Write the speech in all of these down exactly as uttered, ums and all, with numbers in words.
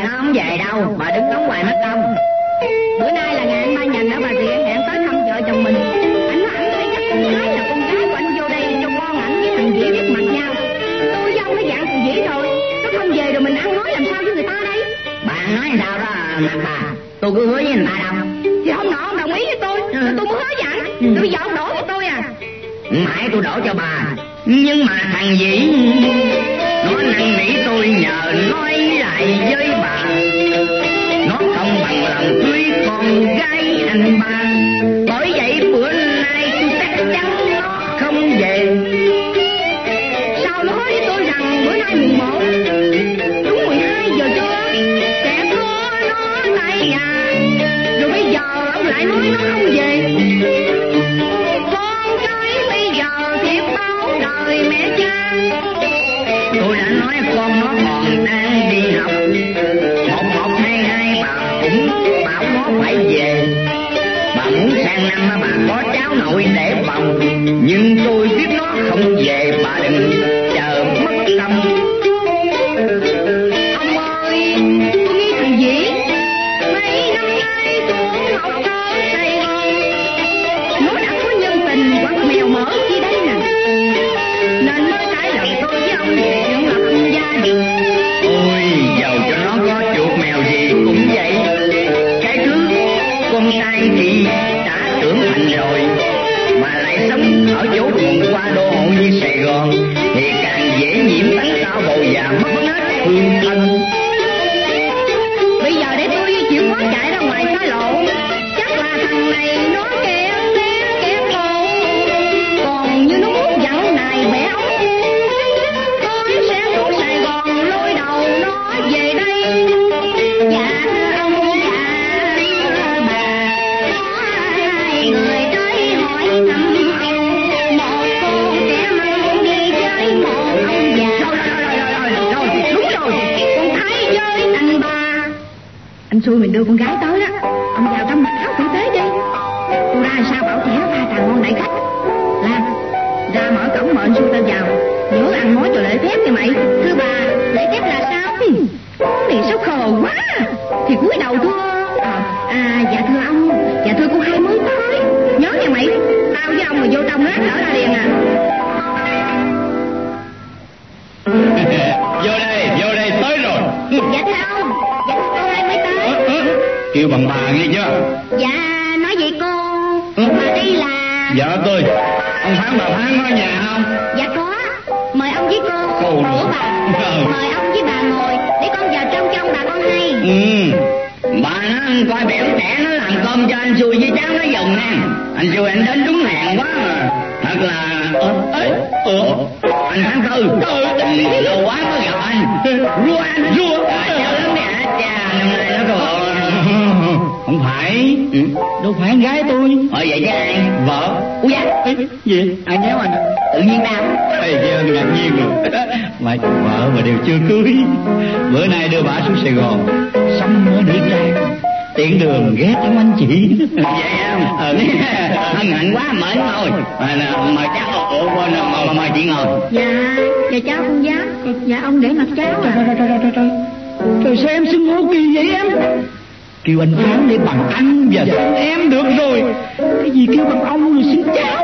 nó không về đâu, bà đứng đóng hoài mất công. Bữa nay là ngày anh ba Nhành ở Bà Rịa hẹn tới thăm vợ chồng mình. Anh nói ảnh thấy chắc con gái là con gái của anh vô đây cho con ảnh với thằng Dĩ biết mặt nhau. Tôi với ông nó dặn thằng Dĩ rồi, nó không về rồi mình ăn nói làm sao với người ta đây? Bà nói sao đó mặt bà, tôi cứ hứa với người ta đâu. Thì hôm nọ ông đồng ý với tôi, ừ. tôi muốn hứa dặn, ừ. Bây giờ ông đổ cho tôi à? Mãi tôi đổ cho bà, nhưng mà thằng Dĩ nó năn nỉ tôi nhờ nói lại với bà, nó không bằng lòng cưới con gái anh ba. Bởi vậy bữa nay tôi chắc chắn nó không về. Sao nó nói với tôi rằng bữa nay mùng một đúng mười hai giờ trưa sẽ đưa nó tại nhà, rồi bây giờ ông lại nói nó không về. Con cái bây giờ thiệt báo đời mẹ cha. Tôi đã nói con nó còn đang đi học, một một hai hai bà cũng bảo nó phải về. Bà muốn sang năm bà có cháu nội để bồng, nhưng tôi biết nó không về, bà đừng chờ mất tâm. Ông ơi, tôi nghĩ thằng Dĩ mấy năm nay xuống học ở Sài Gòn, nó đã có nhân tình quăng mèo mỡ chi đây nè, nên mới trái lời tôi với ông về chuyện lập gia đình. Ôi, dầu cho nó có chuột mèo gì cũng vậy. Cái thứ con trai thì đã trưởng thành rồi, mà lại sống ở chỗ vùng qua đô hộ như Sài Gòn, thì càng dễ nhiễm tánh sao bầu già mất hết thương thân. Bây giờ để tôi chịu khó chạy ra ngoài xa lộ, chắc là thằng này nó kéo kéo kéo cô, còn như nó muốn dặn này bẻ ống, tôi sẽ xuống Sài Gòn lôi đầu nó về đây. Dạ ông dạ bà, hai người tới hỏi thăm ông, một cô trẻ măng đi với một ông già. Rồi rồi rồi rồi rồi, đúng rồi, con Thái với anh ba. Anh xui mình đưa con gái tới á, ông vào trong mặc áo tử tế đi. Tôi ra sao bảo trẻ pha trà ngon đại khách. Làm ra mở cổng mời anh xui tao vào, nhớ ăn nói cho lễ phép nha mày. Thưa bà, lễ phép là sao? Này sao khờ quá. Thì cúi đầu thưa à, à dạ thưa ông, dạ thưa cô hai mới tới. Nhớ nha mày, tao với ông mà vô trong lát đỡ ra liền à. Vô đây, vô đây, tới rồi. Dạ thưa ông, dạ thưa cô hai mới tới. Ờ, ờ. Kêu bằng bà nghe chưa? Dạ nói vậy cô, bà đây là Vợ tôi. Ông Phán bà Phán có nhà không? dạ có, mời ông với cô. Cô Ủa bà, ừ. mời ông với bà ngồi để con vào trong trong bà con hay. Ừ, bà nó coi bẻo trẻ nó làm cơm cho anh xui với cháu nó dùng nè. Anh xui anh đến đúng hẹn quá mà. Thật là ờ, ấy, ờ, anh Phán Tư, ừ, lâu quá mới gặp anh. Rua anh, rua. À, cháu lớn nè, cha năm nay nó còn. Không phải, ừ. Đâu phải con gái tôi. Ờ vậy chứ ai? Vợ. Ủa dạ? Ê, gì? Ai nhéo anh? Tự nhiên nào? Ê, chứ ngạc nhiên rồi. Mà vợ mà đều chưa cưới. Bữa nay đưa bà xuống Sài Gòn, xong ở Nữ Trang, tiện đường ghé thăm anh chị. Vậy không? Ừ. Hân hạnh quá, mến thôi. À, mời cháu, ủa quên rồi, mời chị ngồi. Dạ, dạ cháu không dám. Dạ, dạ ông để mặt cháu à. Trời, trời, trời, trời, trời. Trời sao em xưng hô kỳ vậy em? Kêu anh Phán để bằng anh và xưng em được rồi. Cái gì kêu bằng ông rồi xưng cháu.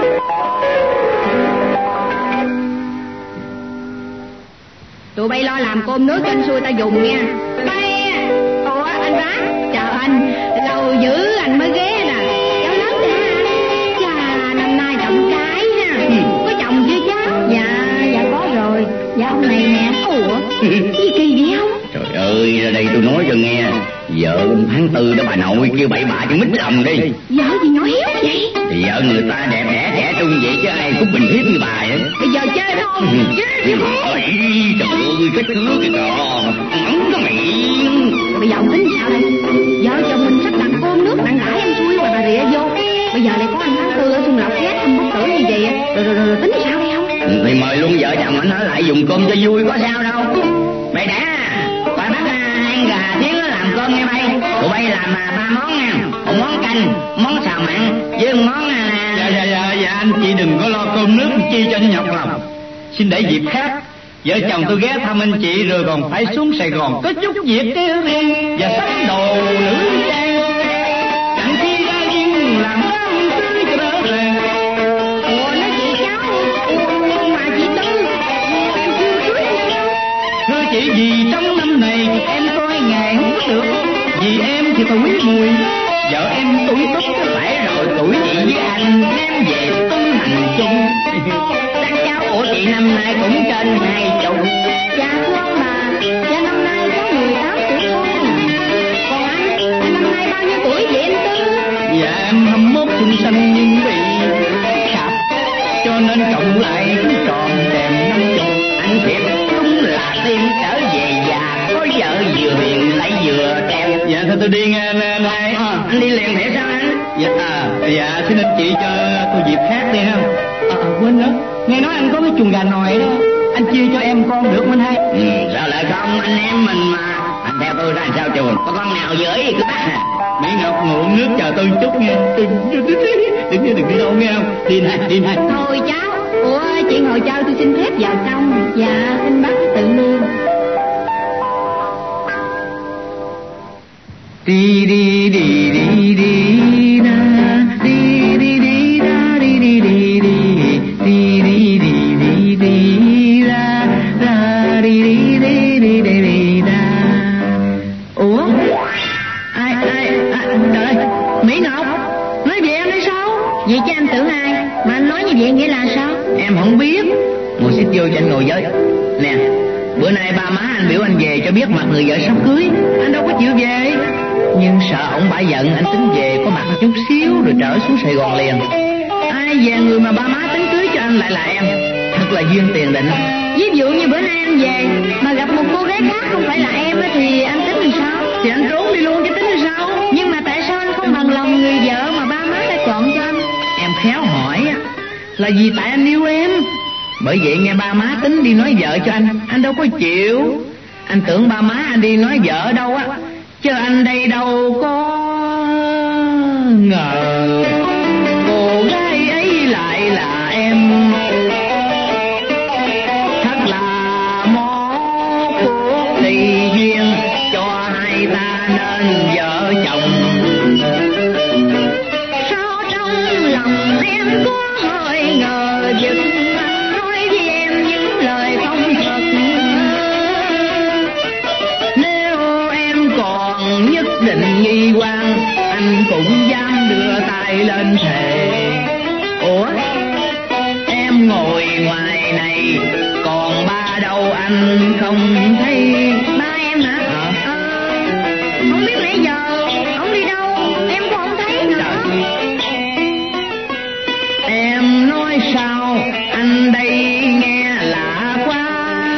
Tụi bay lo làm cơm nước cho anh xui ta dùng nha. Bay. Ủa anh Bá, chào anh. Lâu dữ anh mới ghé nè. Cháu lớn nè. Chà, năm nay trọng cái ha. Ừ. Có chồng chưa cháu? Dạ, dạ có rồi. Dạ ông này nè. Ủa, gì kỳ vậy không? Trời ơi, ra đây tôi nói cho nghe. Vợ ông Tháng Tư đó bà nội kêu bậy bạ cho mít lòng đi. Vợ gì nhỏ hiếu vậy? Thì vợ người ta đẹp đẽ trẻ trung vậy chứ ai cũng bình hiếp như bà vậy. Bây giờ chơi không? Chơi chứ không? Ôi, trời ơi, cái thứ kìa kìa. Ống cái miệng. Bây giờ ông tính sao đây? Vợ chồng mình sắp đặt cơm nước đặng đãi em xui và bà rịa vô. Bây giờ lại có anh Tháng Tư ở Xuân Lộc ghé thăm bất tử như vậy. Rồi, rồi, rồi, rồi tính sao đây không? Thì mời luôn vợ chồng anh ở lại dùng cơm cho vui, có sao đâu. Mày đã bà bắt ăn gà tiếng nó làm cơm nghe bay. Tụi bay làm mà ba món nha. Một món canh, món xào mặn với một món là... Dạ dạ dạ dạ anh chị đừng có lo cơm nước chi cho nó nhọc lòng. Xin để dịp khác Vợ chồng tôi ghé thăm anh chị rồi còn phải xuống Sài Gòn có chút việc kia riêng và sắm đồ nữ trang. Chẳng khi ra riêng làm đám cưới cho đỡ ràng. Ủa nói chị cháu mà chị Tư em chưa cưới. Thưa chị, vì trong năm này em coi nghề không có được. Vì em thì tuổi mùi, vợ em tuổi túc phải rồi, tuổi chị với anh em về tu hành chung. Các cháu của chị năm nay cũng trên hai chục. Dạ thưa ông bà, dạ năm nay có mười tám tuổi thôi. Còn anh, anh năm nay bao nhiêu tuổi vậy anh Tư? Dạ em hai mươi mốt xuân xanh nhưng bị sạp, cho nên cộng lại cũng tròn đèn năm chục. Anh thiệt đúng là tiên trở về già, có vợ vừa hiền lại vừa đẹp. Dạ thôi tôi đi nghe anh hai. À, anh đi liền để sao anh? Dạ à, dạ xin anh chị cho tôi dịp khác đi ha. À, quên nữa, nghe nói anh có cái chuồng gà nòi đó, anh chia cho em con được không anh hai? Ừ, sao lại không, anh em mình mà. Anh theo tôi ra sao chuồng, có con nào với cứ bắt. Mỹ Ngọc ngụm nước chờ tôi chút nghe. Đừng đừng đừng đừng đi đâu nghe không? Đi này đi này. Thôi cháu, ủa chị ngồi chơi tôi xin phép vào trong. Dạ xin bác tự luôn. Đi đi đi đi đi na đi đi đi na đi đi đi đi đi đi đi đi đi ra ra đi đi đi đi đi đi ra. Ủa ai ai ai trời ơi, Mỹ Ngọc nói vậy em nói sao? Vậy chứ anh tưởng ai mà anh nói như vậy nghĩa là sao? Em không biết. Ngồi xích vô cho anh ngồi với. Nè, bữa nay ba má anh biểu anh về cho biết mặt người vợ sắp cưới. Anh đâu có chịu về, nhưng sợ ổng bả giận, anh tính về có mặt chút xíu rồi trở xuống Sài Gòn liền. Ai về người mà ba má tính cưới cho anh lại là em, thật là duyên tiền định. Ví dụ như bữa nay anh về mà gặp một cô gái khác không phải là em thì anh tính làm sao? Thì anh trốn đi luôn chứ tính là sao? Nhưng mà tại sao anh không bằng lòng người vợ mà ba má đã chọn cho anh? Em khéo hỏi á, là vì tại anh yêu em. Bởi vậy nghe ba má tính đi nói vợ cho anh, anh đâu có chịu. Anh tưởng ba má anh đi nói vợ đâu á, chứ anh đây đâu có ngờ cô gái ấy lại là em. Thật là một cuộc tùy duyên cho hai ta nên vợ chồng. Sao trong lòng em có hơi ngờ vực, nói với em những lời không thật. Nếu em còn nhất định nghi quan, anh cũng dám đưa tay lên thề. Ủa, em ngồi ngoài này, còn ba đâu anh không thấy? Ba em hả? Hả? Ờ, không biết nãy giờ ông đi đâu, em cũng không thấy nữa. Em nói sao anh đây nghe lạ quá.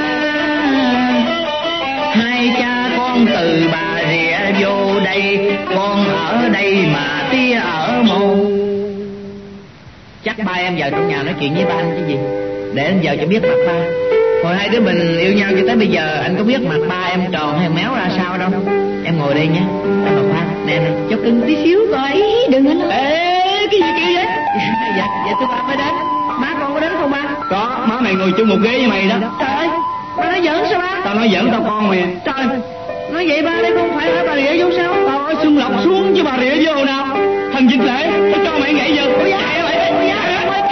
Hai cha con từ Bà Rịa vô đây, con ở đây mà tía ở mô. Chắc ba em vào trong nhà nói chuyện với ba anh chứ gì, để anh vào cho biết mặt ba. Hồi hai đứa mình yêu nhau cho tới bây giờ, anh có biết mặt ba em tròn hay méo ra sao đâu. Em ngồi đây nhé, anh Ngọc Hoa, nè nè, cho cưng tí xíu coi. Ý, đừng anh ơi. Ê, cái gì kia vậy? Dạ, dạ thưa ba mới đến. Má con có đến không ba? Có, má mày ngồi chung một ghế với mày đó. Trời ơi, ba nói giỡn sao ba? Tao nói giỡn tao con mày. Trời, nói vậy ba đây không phải ở Bà Rịa vô sao? Tao nói Xuân Lộc xuống chứ Bà Rịa vô nào. Thần dịch lễ, tao cho mày nhảy giật. Ôi da, ôi da,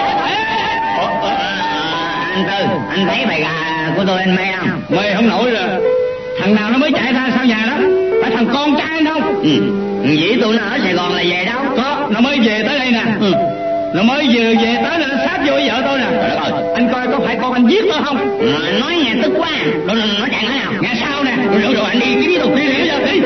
anh Tư, anh thấy bài gà của tôi anh mê không? Mày không nổi rồi. Thằng nào nó mới chạy ra sau nhà đó? Phải thằng con trai không? Ừ, dĩ tụi nó ở Sài Gòn là về đâu? Có, nó mới về tới đây nè. Ừ. Nó mới vừa về tới là nó sát vô với vợ tôi nè. Trời đất ơi. Anh coi có phải con anh giết tôi không? Ờ, nói nghe tức quá. Rồi nói chẳng nói nào. Nghe sao nè. Rồi, rồi, rồi anh đi kiếm tôi. Đi đi đi.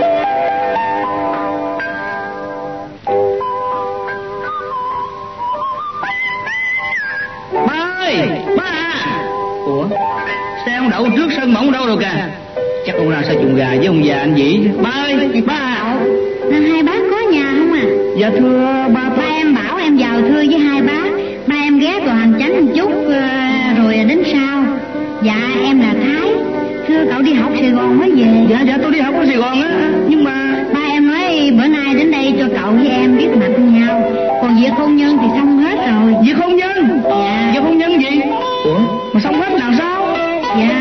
Ba ơi, ba à. Ủa, xe ông đậu trước sân mà ông đâu rồi kìa. Chắc ông ra sao chuồng gà với ông già anh Vĩ. Ba ơi, ba à. Là hai bác có nhà không à? Dạ thưa ba. Ba em bảo em vào thưa với hai bác. Ba em ghé vào hành chánh một chút rồi đến sau. Dạ em là Thái. Thưa cậu đi học Sài Gòn mới về. Dạ dạ tôi đi học ở Sài Gòn á. Nhưng mà ba em nói bữa nay đến đây cho cậu với em biết mặt nhau. Còn việc hôn nhân thì xong hết rồi. việc hôn nhân. Dạ. Việc hôn nhân gì? Ủa mà xong hết làm sao? Dạ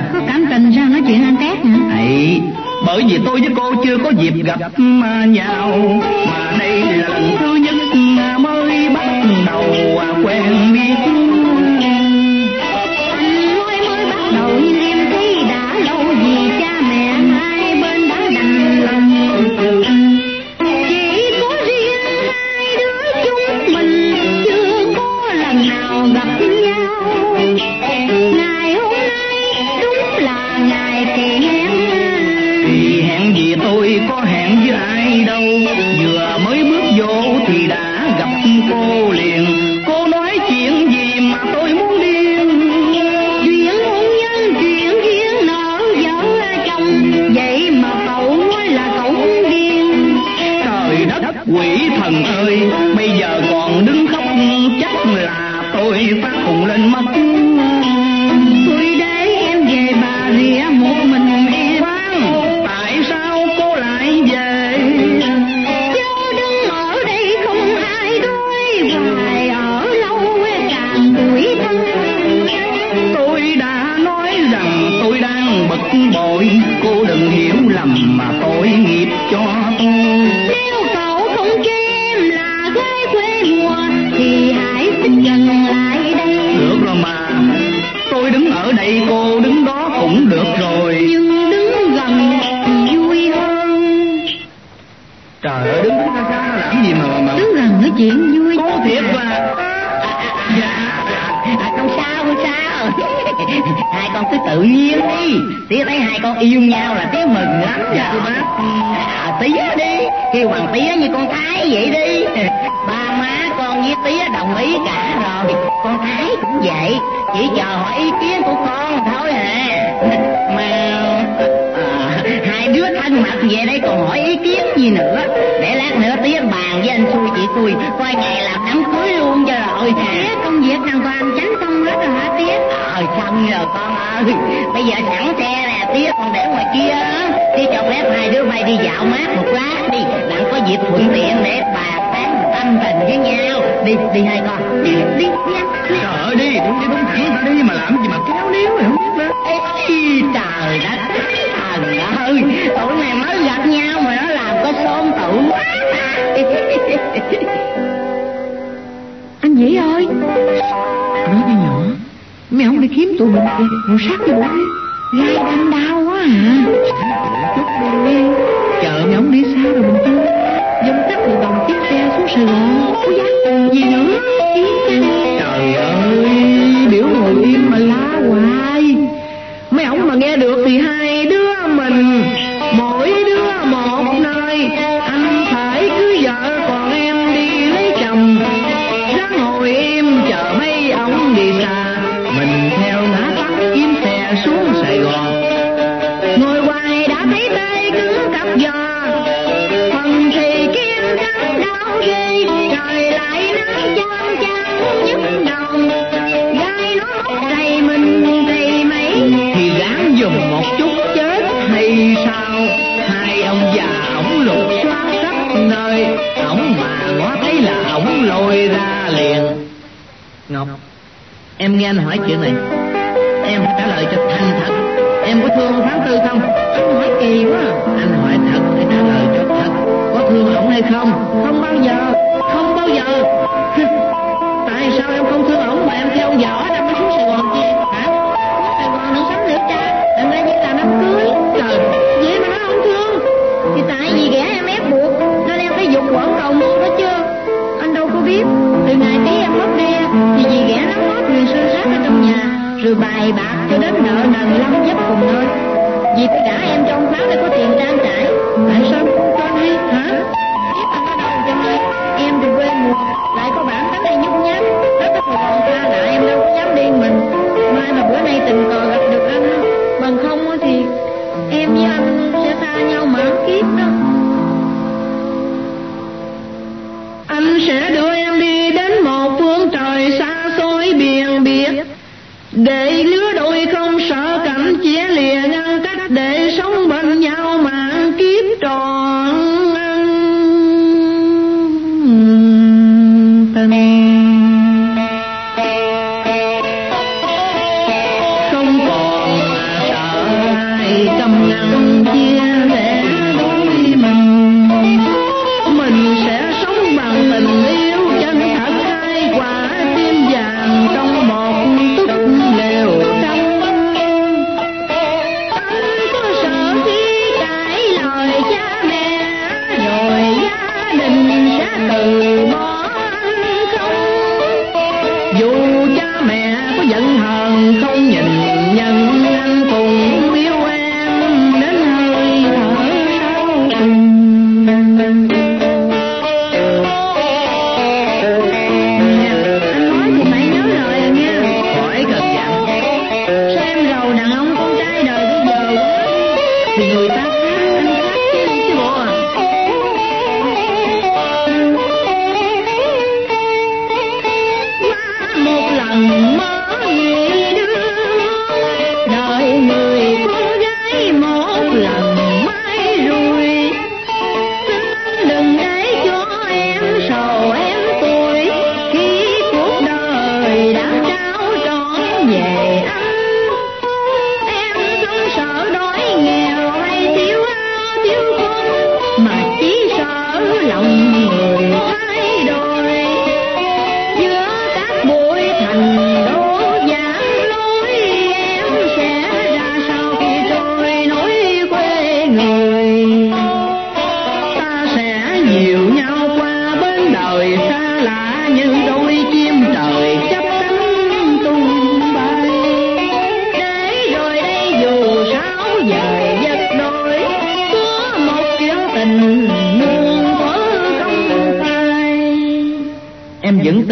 Có cảm tình sao nói chuyện ăn tét hả? Ấy, bởi vì tôi với cô chưa có dịp gặp nhau, mà đây là lần thứ nhất mới bắt đầu quen biết. Anh mới mới bắt đầu nhưng em thấy đã lâu vì cha mẹ hai bên đã đành lòng. Chỉ có riêng hai đứa chúng mình chưa có lần nào gặp nhau. Ngày hôm nay đúng là ngày hẹn. Thì hẹn gì tôi có hẹn với ai đâu, vừa mới bước vô thì đã gặp cô liền. Cô nói chuyện gì mà tôi muốn điên. Chuyện hôn nhân chuyện riêng nợ vợ chồng, vậy mà cậu nói là cậu muốn điên. Trời đất quỷ thần ơi, bây giờ còn đứng khóc chắc là tôi phát khùng lên mất. Tôi để em về Bà Rịa một mình em. Khoan, tại sao cô lại về? Cháu đứng ở đây không ai đối hoài, ở lâu càng tuổi thân. Tôi đã nói rằng tôi đang bực bội, cô đừng hiểu lầm mà tội nghiệp cho tôi. Nếu cậu không chê em là gái quê mùa thì hãy xích gần lại đây. Được rồi mà, tôi đứng ở đây cô đứng đó cũng được rồi. Nhưng đứng gần thì vui hơn. Trời ơi, đứng xa xa làm gì mà mà Đứng gần nói chuyện vui. cô thiệt là. Dạ. À, không sao không sao. Hai con cứ tự nhiên đi. Tía thấy hai con yêu nhau là tía mừng lắm. Dạ thưa bác. À, tía đi, kêu bằng tía như con Thái vậy đi. Ba má con với tía đồng ý cả rồi. Con Thái cũng vậy, chỉ chờ hỏi ý kiến của con thôi à. Mà à, hai đứa thân mật về đây còn hỏi ý kiến gì nữa. Để lát nữa tía bàn với anh xui chị xui coi ngày làm đám cưới luôn cho rồi. Tía công việc đàng hoàng tránh xong hết rồi hả tía? Ờ xong rồi con ơi. Bây giờ sẵn xe nè tía, còn để ngoài kia á. Tía cho phép hai đứa bay đi dạo mát một lát đi, đặng có dịp thuận tiện để bàn tán tâm tình với nhau. Đi đi hai con đi đi nha. Trời ơi, đi đúng đi đúng thẳng ra đi mà làm gì mà kéo níu vậy không biết nữa. Ê, trời đất thần ơi, tụi này mới gặp nhau mà nó làm có xôn tụ quá. Anh Vĩ ơi, nói cho nhỏ mày không đi kiếm tụi mình kìa, ngồi sát cho bụng đi, gai đâm đau quá à. Chút đi, chờ mày không đi xa rồi mình chưa dông tắt từ đồng chiếc xe xuống Sài Gòn. Ôi da, gì nữa? Trời ơi, biểu ngồi im mà la hoài. Mấy ổng mà nghe được thì hai đứa mình mỗi đứa một nơi. Anh phải cưới vợ còn em đi lấy chồng, ráng ngồi im chờ mấy ổng đi xa, mình theo ngã tắt kiếm xe xuống Sài Gòn. Ngồi hoài đã thấy tê cứng cặp giò, phần thì kiếm trắng đau ghê, trời lại nắng chang chang nhức đầu, gai nó hút đầy mình thì mấy. Thì ráng dùng một chút chết hay sao? Hai ông già ổng lục soát khắp nơi, ổng mà ngó thấy là ổng lôi ra liền. Ngọc, em nghe anh hỏi chuyện này, em phải trả lời cho thành thật. Em có thương tháng tư không? Anh hỏi kỳ quá. Anh hỏi thật phải trả lời cho thật. Có thương ổng hay không? Không bao giờ. Không bao giờ. Tại sao em không thương ổng mà em theo ông già ở đâu mới xuống Sài Gòn chi? Hả? Sài Gòn đừng sắm nữa cha, đừng ra như là đám cưới. Trời, Vậy mà nó không thương thì tại vì ghẻ em ép buộc nên em phải dục quẩn cầu mua đó chưa. Anh đâu có biết từ ngày tí em mất đi thì vì ghẻ nắm hết người sơ sát ở trong nhà, rồi bài bạc cho đến nợ nần lâm dấp cùng nơi. Vì tôi gả em cho ông Pháo để có tiền trang trải. Tại sao không cho đi hả? Biết anh ở đâu cho hay. Em từ quê mùa lại có bản tính này nhút nhát, đất đất mà còn xa lạ em đâu có dám đi mình. Mai mà bữa nay tình cờ gặp được anh, bằng không thì em với anh sẽ xa nhau mãi kiếp đó. anh sẽ đưa em đi đến một phương trời xa xôi biển biệt, để lứa đôi không sợ cảnh chia lìa ngăn cách, để sống bên nhau mà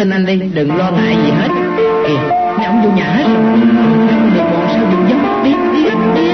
tin anh đi, đừng lo ngại gì hết. Kìa, mấy ông vô nhà hết rồi. Không được bọn sao dùng dấu, đi, đi, đi.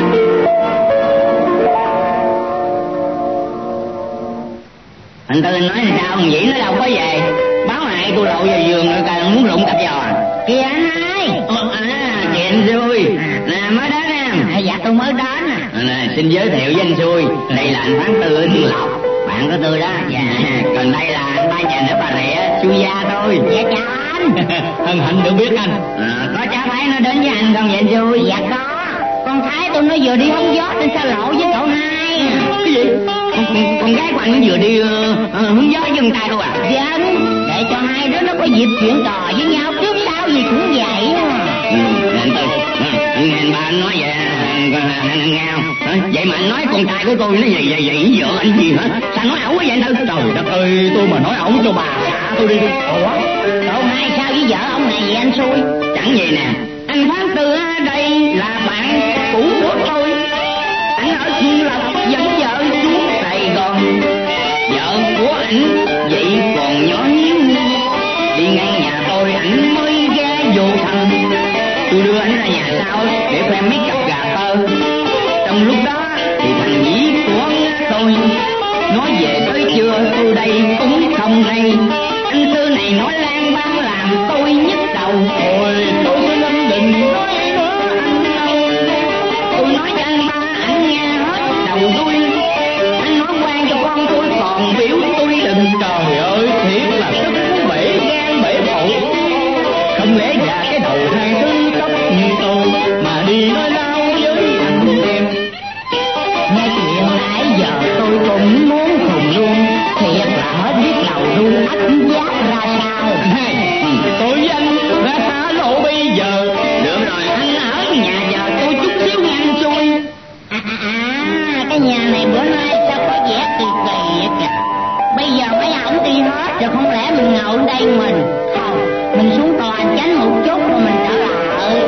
Anh Tư nói sao, thằng Vĩ nó đâu có về. Báo hại tôi lội vào giường rồi càng muốn rụng cặp giò. Kìa anh hai. Ờ, à, chị anh Xui. Nè, mới đến em. À, dạ tôi mới đến. À, nè, xin giới thiệu với anh Xui. Đây là anh Phán Tư ở Thiên Lộc. Bạn của tôi đó. Dạ. Còn đây là anh ba nhà ở Bà Rịa, Chu Gia thôi. Dạ chào anh. Hân hạnh được biết anh. À, có cháu Thái nó đến với anh không vậy anh Xui? Dạ có. Con Thái tôi nó vừa đi hóng gió trên xa lộ với cậu hai. Cái gì? Con, con, con gái của anh nó vừa đi uh, uh, hướng gió với con trai đâu à? Dạ, để cho hai đứa nó có dịp chuyện trò với nhau, trước sau gì cũng vậy. Ừ, anh Tư, nghe anh ba anh nói vậy, anh nghe không? Vậy mà anh nói con trai của tôi nó vậy vậy vậy vợ anh gì hả? Sao nói ẩu quá vậy anh Tư? Trời đất ơi, tôi mà nói ổng cho bà xả tôi đi đi. Ủa, cậu hai sao với vợ ông này vậy anh Xui? Chẳng gì nè, anh Phán Tư ở đây là bạn cũ của tôi. Anh ở Thiên Lộc dẫn vợ xuống Sài Gòn. Vợ của anh vậy còn nhỏ nhíu, đi ngang nhà tôi ảnh mới ghé vô thăm. Tôi đưa anh ra nhà sau để khoe mấy cặp gà tơ. Trong lúc đó thì thằng Vĩ của tôi nói về tới trưa tôi đây cũng không hay. Anh Tư này nói lan ban làm tôi nhức đầu. Ôi, tôi xin anh đừng nói nữa anh đâu. Tôi nói cho anh ba anh nghe hết đầu tôi. Anh nói quan cho con tôi còn biểu tôi đừng. Trời ơi, thiệt là sức bể gan bể phổi. Không lẽ già cái đầu hai thứ tóc như tôi mà đi nói lao với anh em. Nghe chuyện nãy giờ tôi cũng muốn khùng luôn. Thiệt là hết biết đầu đuôi ách giác ra sao. Hai, tôi với anh ra xa lộ bây giờ. Được rồi, anh ở nhà giờ tôi chút xíu nghe anh Xui. À, à, à, cái nhà này bữa nay sao có vẻ kỳ kỳ vậy kìa. Bây giờ mấy ổng đi hết rồi, không lẽ mình ngồi ở đây mình. Thôi, mình xuống tòa tránh một chút rồi mình trở lại.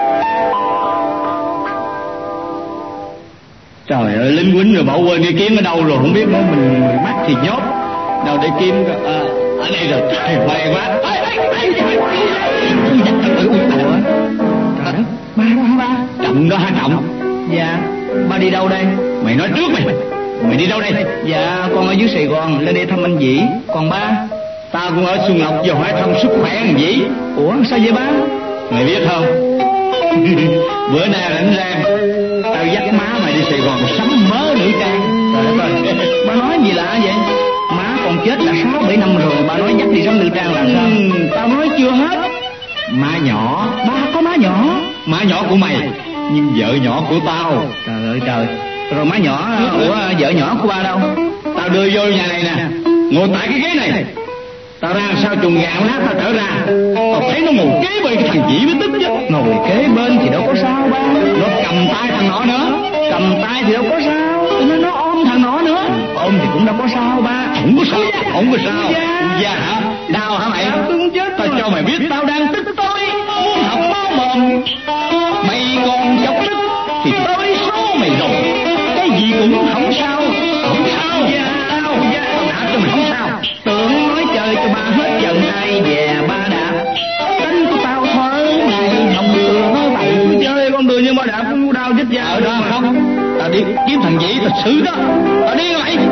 Trời ơi, lính quýnh rồi bỏ quên cái kiếm ở đâu rồi không biết nữa. Mình mắt thì nhốt đâu để kiếm. À, ở đây rồi. Trời may quá. Ôi, ôi, ôi, ôi, ôi, ôi, trời đất, ba đó hả ba? Trọng đó hả Trọng? Dạ. Ba đi đâu đây? Mày nói trước mày. Mày đi đâu đây? Dạ, con ở dưới Sài Gòn lên đây thăm anh Vĩ. Còn ba? Ta cũng ở Xuân Lộc giờ hỏi thăm sức khỏe anh Vĩ. Ủa sao vậy ba? Mày biết không? Bữa nay rảnh rang tao dắt má mày đi Sài Gòn sắm mớ nữ trang. Trời đất ơi, ba nói gì lạ vậy? Má còn chết là sáu bảy năm rồi, ba nói dắt đi sắm nữ trang là sao? Ừ, tao nói chưa hết. Má nhỏ, ba có má nhỏ. Má nhỏ của mày, nhưng vợ nhỏ của tao. Trời ơi trời. Rồi má nhỏ, ủa vợ nhỏ của ba đâu? Tao đưa vô nhà này nè, ngồi tại cái ghế này. Tao ra sao trùng gạo lát tao trở ra, tao thấy nó ngồi kế bên cái thằng Vĩ mới tức chứ. Ngồi kế bên thì đâu có sao ba. Nó cầm tay thằng nọ nữa, cầm tay thì đâu có sao. Nó nó ôm thằng nọ nữa, ôm thì cũng đâu có sao ba. Không có sao, không có sao. Dạ hả? Đau hả mày? Tao cho mày biết tao đang tức tối, muốn học máu mồm. Mày còn chọc tức thì tới số mày rồi. Cái gì cũng không sao, không sao. Dạ, tao dạ, tao đã cho mày không sao. Tưởng nói chơi cho ba hết giận ai về ba đạp. Tính của tao thở ngày hồng vừa nói bậy. Cứ chơi con đường như ba đạp cũng đau chết da. Ở đó không? Tao đi kiếm thằng Vĩ tao xử đó. Tao đi rồi mày.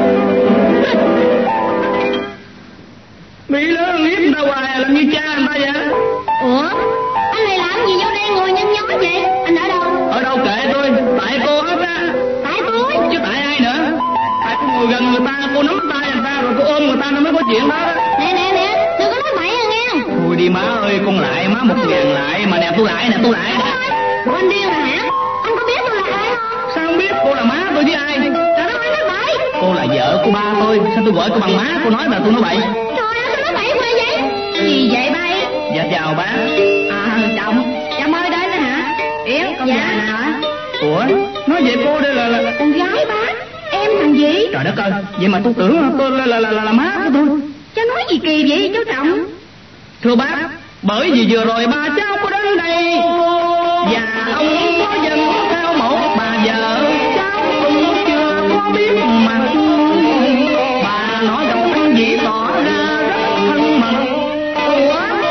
Bị lớn hiếp tao hoài làm như cha anh ta vậy. Ủa, anh này làm gì vô đây ngồi nhăn nhó vậy? Anh ở đâu? Ở đâu kệ tôi, tại cô hết á. Tại tôi? Chứ tại ai nữa? Tại cô ngồi gần người ta, cô nắm tay người ta rồi cô ôm người ta nó mới có chuyện đó. Nè nè nè, đừng có nói bậy à nghe. Thôi đi má ơi, con lại má một ngàn lại mà nè tôi lại nè tôi lại nè. Ủa anh điên rồi hả? Anh có biết tôi là ai không? Sao không biết cô là má tôi với ai? Trời đất ơi, nói bậy. Cô là vợ của ba tôi, sao tôi gọi cô bằng má? Cô nói là tôi nói bậy. Trời ơi, sao nói bậy quá vậy? Gì vậy bay? Dạ chào bác. À chồng, cha mới đến đó hả? Yến, con dạ. Già nào á? Ủa, nói vậy cô đây là, là... con gái bác, em thằng gì? Trời đất ơi, vậy mà tôi tưởng tôi là là là, là, là má của tôi. Cha nói gì kỳ vậy chú Trọng? Thưa bác, bởi vì vừa rồi ba cháu có đến đây và ông có dân theo một bà vợ, cháu cũng chưa có biết mặt. Bà nói gặp anh Vĩ tỏ ra rất thân mật. Ủa,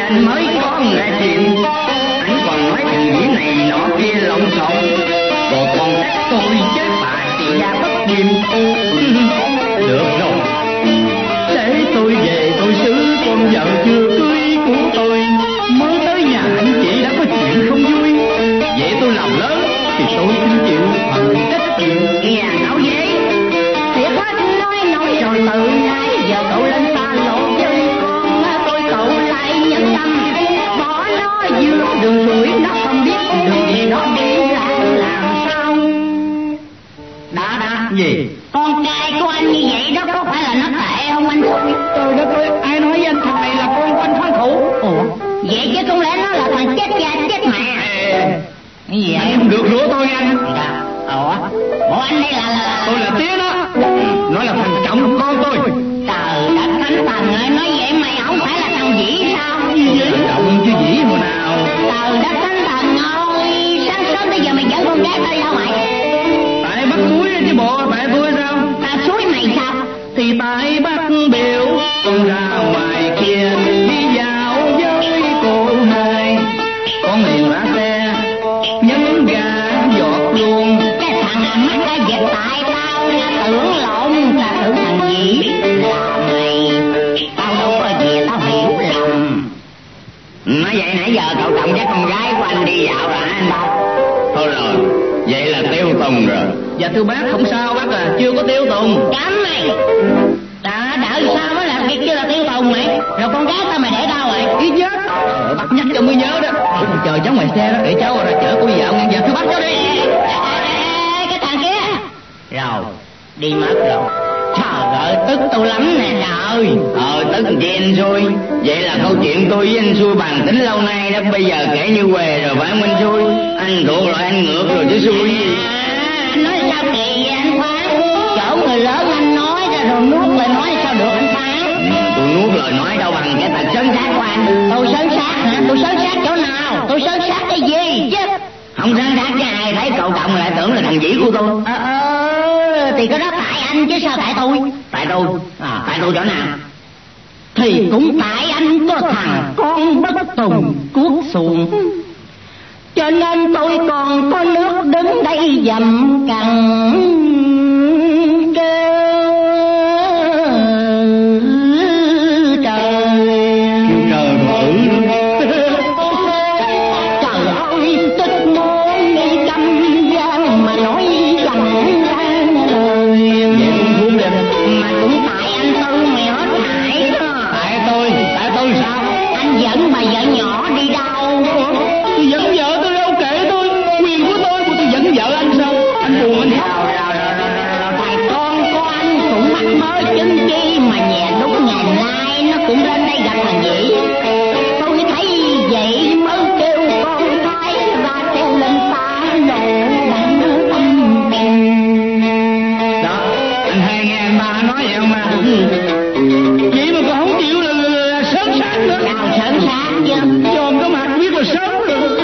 anh mới có ra chuyện. Anh còn nói thằng dĩ này nọ kia lộn xộn, rồi còn trách tôi chết bà chị gia bất kiêm. Được rồi, để tôi về tôi xử con vợ chưa cưới của tôi. Mới tới nhà anh chị đã có chuyện không vui, vậy tôi làm lớn thì tôi xin chịu phần trách nhiệm. Kìa cậu gì thiệt hết nói nói rồi từ nay giờ cậu lên xa lộ với con tôi, cậu lại nhận tâm bỏ nó giữa đường đuổi, nó không biết đường gì nó đi làm làm sao. Đó đó Gì? con trai của anh như vậy đó có phải là nó tệ không anh? Trời đất ơi, ai nói với anh thằng này là con của anh Phan Thủ? Ủa vậy chứ không lẽ nó là thằng chết cha chết mẹ? Cái gì Anh không được rủa tôi anh. Ủa bộ anh đây là là Tôi là Tía đó, nó là thằng trọng con tôi. trời đất thánh thần ơi, nói vậy mày không phải là thằng Vĩ sao? Trọng chứ Vĩ hồi nào. Trời đất thánh thần ơi, sáng sớm tới giờ mày dẫn con gái tới đâu mày? Tại bắt suối chứ bộ, tại tôi sao? Ta suối mày sao? Thì tại bắt biểu con ra ngoài kia đi dạo với cô hai. Con liền lái xe nhấn ga giọt luôn. Cái thằng nào mắt ra giật tại tao nha, tưởng lộn, ta tưởng thằng Vĩ là mày. Tao đâu có gì tao hiểu lầm. Nói vậy nãy giờ cậu Trọng dắt con gái của anh đi dạo là anh đâu? Thôi rồi, vậy là Tiêu Tùng rồi. Dạ thưa bác, không sao bác à, chưa có Tiêu Tùng. Cấm mày. Đã đợi sao mới là việc chưa là Tiêu Tùng mày? Rồi con gái tao mày để đâu rồi? Ý chết. Ờ, bác nhắc cho mới nhớ đó. Ủa còn chờ cháu ngoài xe đó, để cháu ra chở cô đi dạo ngang. Dạ thưa bác cháu đi. Ê, cái thằng kia. Rồi, đi mất rồi. Trời ơi, tức tôi lắm nè trời. Ờ, tức gì anh xui. Vậy là câu chuyện tôi với anh xui bàn tính lâu nay đó, bây giờ kể như què rồi phải không anh xui? Anh thuộc lại anh ngược rồi chứ xui gì. À, anh nói sao kỳ vậy anh Khoan? Chỗ người lớn anh nói ra rồi nuốt lời nói sao được anh Khoan? Ừ, tôi nuốt lời nói đâu bằng cái tật sấn sát của anh. Tôi sấn sát hả? Tôi sấn sát chỗ nào? Tôi sấn sát cái gì chứ? Không sấn sát cái ai thấy cậu Trọng lại tưởng là thằng Vĩ của tôi. Ờ, ờ, thì cái đó tại anh chứ sao tại tôi? Tại tôi? À, tại tôi chỗ nào? Thì cũng tại anh có thằng con bất tùng cuốc xuồng, cho nên tôi còn có nước đứng đây dầm cằn kêu trời. Kêu trời bự. Trời ơi, tức muốn đi câm gian mà nói chẳng ra lời. Vậy cũng thương đẹp. Mà cũng tại anh Tư mày hết hại đó. Tại tôi? Tại tôi sao? Anh dẫn bà vợ nhỏ đi đâu? Tôi dẫn vợ tôi đâu kệ tôi. Quyền của tôi, tôi dẫn vợ anh sao? Anh buồn anh sao? Thầy con của anh cũng mắc mớ chứng chi mà nhà lúc ngày nay nó cũng lên đây gặp thằng Vĩ. Tôi thấy vậy mới kêu con thái ra kêu lên xa lộ đặng tâm tình. Đó, anh hay nghe anh ba nói vậy không mà? Vậy mà còn không chịu là, là, là sớm sáng nữa. Nào sớm sáng chứ. Chồn có mặt biết là sớm rồi.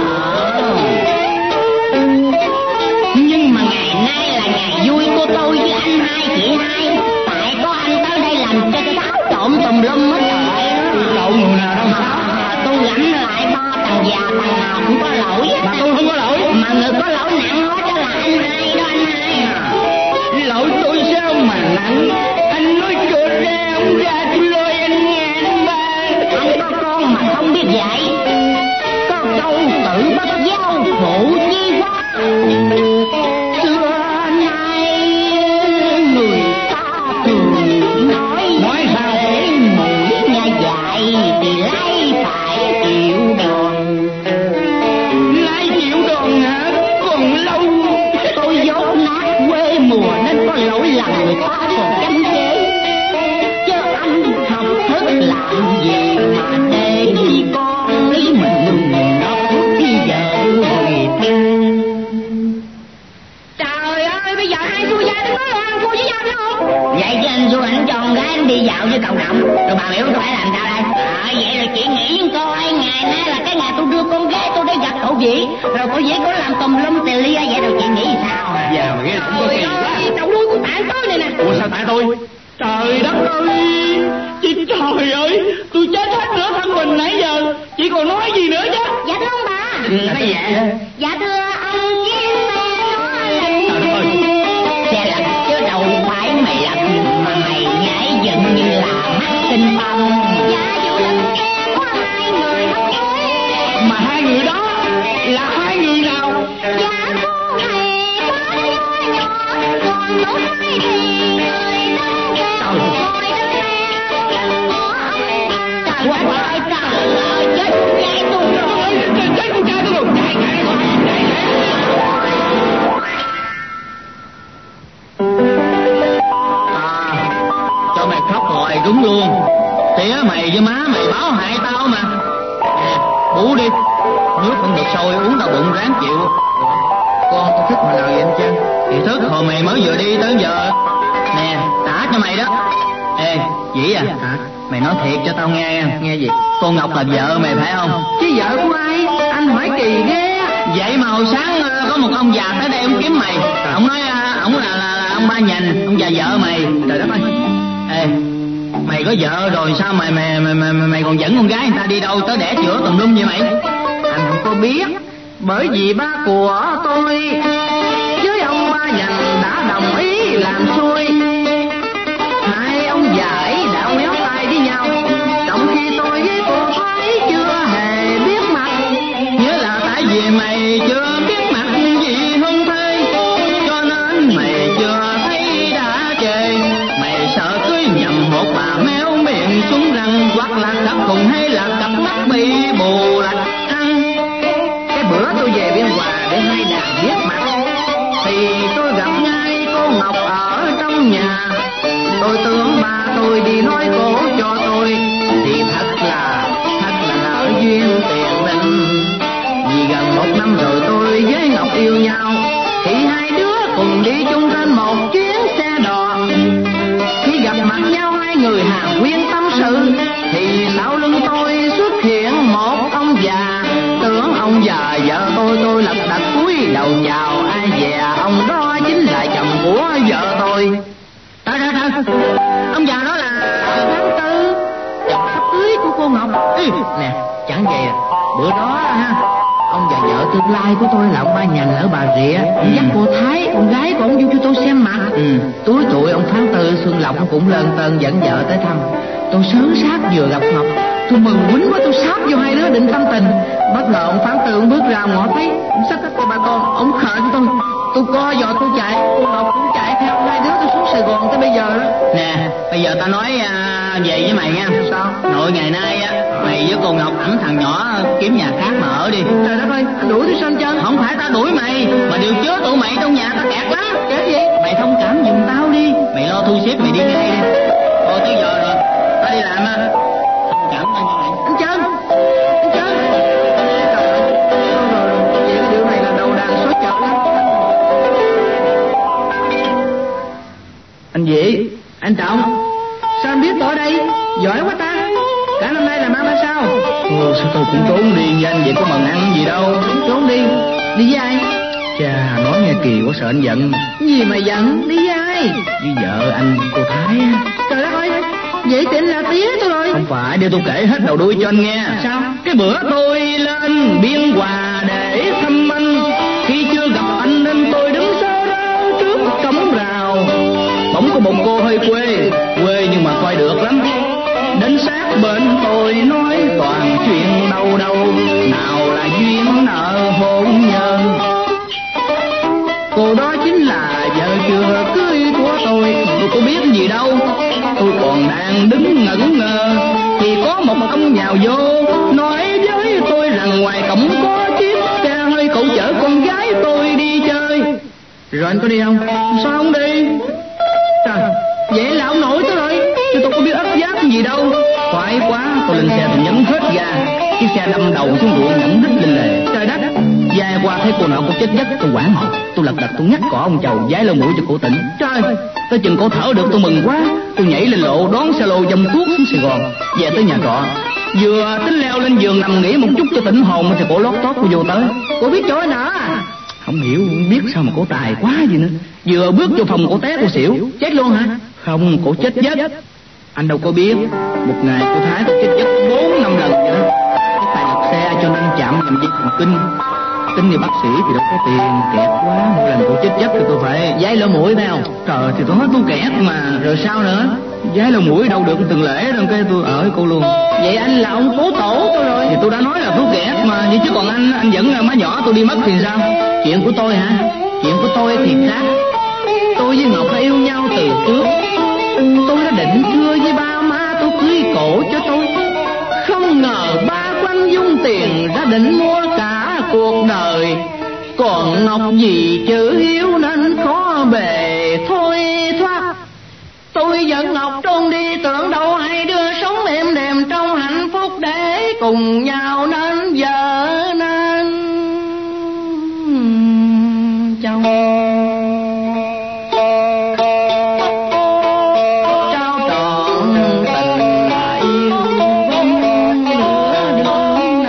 Nhưng mà ngày nay là ngày vui của tôi với anh hai chị hai. Tại có anh tới đây làm cho xáo trộn tùm lum hết trời. Cậu người nào đâu sao? À, tôi gánh lại ba thằng già thằng nào cũng có lỗi hết. Mà tôi không có lỗi. Mà người có lỗi nặng hết đó là anh hai đó anh hai. Lỗi tôi sao mà nặng? Anh nói cửa ra ông ra tôi lôi anh nghe anh ba. Anh có con mà không biết dạy. Có câu tự bất giáo phụ chi quá. Xưa nay người ta thường nói Nói sao? để mũi nghe dạy thì lấy phải chịu đòn. Lái chịu đòn hả? Còn lâu. Tôi dốt nát quê mùa nên có lỗi lầm người ta còn chăm chế. Chứ anh học thức làm gì mà để đi con ý mình đừng nó bây giờ người ta. Trời ơi, bây giờ hai xui gia đứng nói là ăn cô với nhau phải không? Vậy chứ anh xui anh cho con gái anh đi dạo với cậu Trọng. Rồi bà biểu tôi phải làm sao đây? À, vậy rồi chị nghĩ với coi, ngày nay là cái ngày tôi đưa con gái tôi đi gặp cậu Vĩ. Rồi cậu Vĩ có làm tùm lum tì lia vậy rồi chị nghĩ sao? Dạ mà nghe cũng có kỳ quá. Cậu nuôi của tại tôi này nè. Ủa sao tại tôi? Trời đất ơi! Chị trời ơi! Tôi chết hết nửa thân mình nãy giờ. Chị vậy đó? Dạ thưa ông, chiếc xe nó lên. Trời đất ơi, xe lật chứ đâu phải mày lật, mà mày nhảy dựng như là mắt tinh bông. Dạ vụ lật xe có hai người hấp hối. Mà hai người đó là hai người nào? Dạ cô thầy quá nhỏ nhỏ, còn lỗ hai thì người đâu cao. Ngồi trên xe có lần của ông. Trời ơi, trời ơi, chết nhảy tôi rồi. Chết con trai tôi rồi. Chạy, chạy, chạy, À, cho mày khóc hoài đúng luôn. Tía mày với má mày báo hại tao mà. Nè, bú đi. Nước không được sôi, uống đau bụng ráng chịu. Con con thức hồi nào vậy anh Trang? Thì thức hồi mày mới vừa đi tới giờ. Nè, trả cho mày đó. Ê, Dĩ à, hả? Mày nói thiệt cho tao nghe nha. Nghe gì? Cô Ngọc là vợ mày phải không? chứ vợ của ai? Anh hỏi kỳ ghê. Vậy mà hồi sáng có một ông già tới đây ông kiếm mày. Ông nói ông là, là, là ông Ba Nhành, ông già vợ mày. Trời đất ơi. Ê, mày có vợ rồi sao mày mày mày mày, mày còn dẫn con gái người ta đi đâu tới đẻ chữa tùm lum vậy mày? Anh không có biết, bởi vì ba của tôi với ông Ba Nhành đã đồng ý làm xuôi. Hai ông già ấy đã méo tay với nhau, trong khi tôi với cô Thái chưa hề biết mặt. Nhớ là tại vì mày chưa biết mặt gì hơn thế, cho nên mày chưa thấy đã chê. Mày sợ cưới nhầm một bà méo miệng xuống răng, hoặc là cặp cùng hay là cặp mắt bị bù lạch ăn. Cái bữa tôi về Biên Hòa để hai đàn biết mặt, thì tôi gặp ngay cô Ngọc ở trong nhà. Tôi tưởng ba tôi đi nói cổ cho tôi, thì thật là, thật là nợ duyên tiền định. Vì gần một năm rồi tôi với Ngọc yêu nhau, thì hai đứa cùng đi chung trên một chuyến xe đò. Khi gặp mặt nhau hai người hàn huyên tâm sự, thì sau lưng tôi xuất hiện một ông già. Tưởng ông già vợ tôi, tôi lật đật cúi đầu chào. Ai dè ông đó chính là chồng của vợ tôi. Trời trời trời, ông già đó là Tháng tư, chồng sắp cưới của cô Ngọc. Ý, nè, chẳng vậy à. Bữa đó ha, Ông và vợ tương lai của tôi là ông Ba Nhành ở Bà Rịa. Ông Ừ. dắt cô Thái, con gái của ông vô cho tôi xem mặt. Ừ. Túi tuổi ông Phán Tư Xuân Lộc cũng lơn tơn dẫn vợ tới thăm. Tôi sớm sát vừa gặp Ngọc, tôi mừng quýnh quá, tôi sát vô hai đứa định tâm tình. Bất ngờ ông Phán Tư ông bước ra ngõ thấy ông xách cô ba con, ông khởi tôi. Tôi co giò tôi chạy, cô Ngọc cũng chạy theo, hai đứa tôi xuống Sài Gòn tới bây giờ đó. nè, bây giờ tao nói à, về với mày nha. Sao? Nội ngày nay á, mày với cô Ngọc ẵm thằng nhỏ kiếm nhà khác mà ở đi. Trời đất ơi, anh đuổi tôi sao chân? Không phải tao đuổi mày, mà điều chứa tụi mày trong nhà tao kẹt lắm. Chết gì? Mày thông cảm giùm tao đi. Mày lo thu xếp mày đi ngay đi. Thôi tới giờ rồi, tao đi làm á. Thông cảm tao nha mày. Anh Trân, anh Trân. Trời ơi, thôi rồi, vậy cái điều này là đầu đàn số chợ lắm. Anh Vĩ, anh Trọng, sao anh biết tôi ở đây? Giỏi quá ta. Cả năm nay làm ăn ra sao? Ừ, sao tôi cũng trốn đi với anh vậy, có mần ăn gì đâu. Trốn đi. Đi với ai? Chà, nói nghe kỳ quá sợ anh giận. Gì mà giận? Đi với ai? Với vợ anh cô Thái á. Trời đất ơi, vậy tiện là tía tôi rồi. Không phải, để tôi kể hết đầu đuôi cho anh nghe. Sao? Cái bữa tôi lên Biên Hòa để thăm anh, khi chưa gặp anh nên tôi đứng sơ rao trước cổng rào. Bỗng có một cô hơi quê, quê nhưng mà coi được lắm. Đến sát bên tôi nói toàn chuyện đâu đâu, nào là duyên nợ hôn nhân. Cô đó chính là vợ chưa cưới của tôi. Tôi có biết gì đâu, tôi còn đang đứng ngẩn ngơ, thì có một ông nhào vô nói với tôi rằng ngoài cổng có chiếc xe hơi cậu chở con gái tôi đi chơi. Rồi anh có đi không? Sao không đi? Trời, vậy là ông nội tôi rồi. Chứ tôi có biết ấp giáp gì đâu. Khoái quá, tôi lên xe tôi nhấn hết ga, chiếc xe đâm đầu xuống ruộng nhẫn đít lên lề. Trời đất. Dài qua thấy cô nào cũng chết giấc, tôi hoảng hồn, tôi lật đật tôi nhắc cỏ ông chầu vái lỗ mũi cho cổ tỉnh. Trời, Tới chừng cổ thở được tôi mừng quá, tôi nhảy lên lộ đón xe lô dâm tuốt xuống Sài Gòn, về tới nhà trọ. Vừa tính leo lên giường nằm nghỉ một chút cho tỉnh hồn thì cổ lót tót cô vô tới. cô biết chỗ nở à? Không hiểu, không biết sao mà cổ tài quá gì nữa. Vừa bước vô phòng cổ té cô xỉu. Chết luôn hả? Không, cổ chết giấc. Anh đâu có biết, một ngày cô Thái chết giấc bốn năm lần vậy đó. Cái tài lật xe cho nên chạm làm dây thần kinh. Tính như bác sĩ thì đâu có tiền, kẹt quá, mỗi lần tôi chết giấc thì tôi phải giái lỗ mũi phải không? Trời thì tôi nói tôi kẹt mà, rồi sao nữa? Giái lỗ mũi đâu được từng lễ đâu, cái tôi ở cô luôn. Vậy anh là ông cố tổ tôi rồi. Thì tôi đã nói là tôi kẹt mà, vậy chứ còn anh, anh dẫn má nhỏ tôi đi mất thì sao? Chuyện của tôi hả? Chuyện của tôi thì khác. Tôi với Ngọc đã yêu nhau từ trước. Tôi đã định thưa với ba má tôi cưới cổ cho tôi. Không ngờ ba quanh dung tiền ra định mua cả cuộc đời. Còn Ngọc vì chữ hiếu nên khó bề thôi thoát. Tôi dẫn Ngọc trốn đi, tưởng đâu hai đứa sống êm đềm trong hạnh phúc để cùng nhau nên vợ nên chồng. Trao trọn tình là yêu vong lửa đường.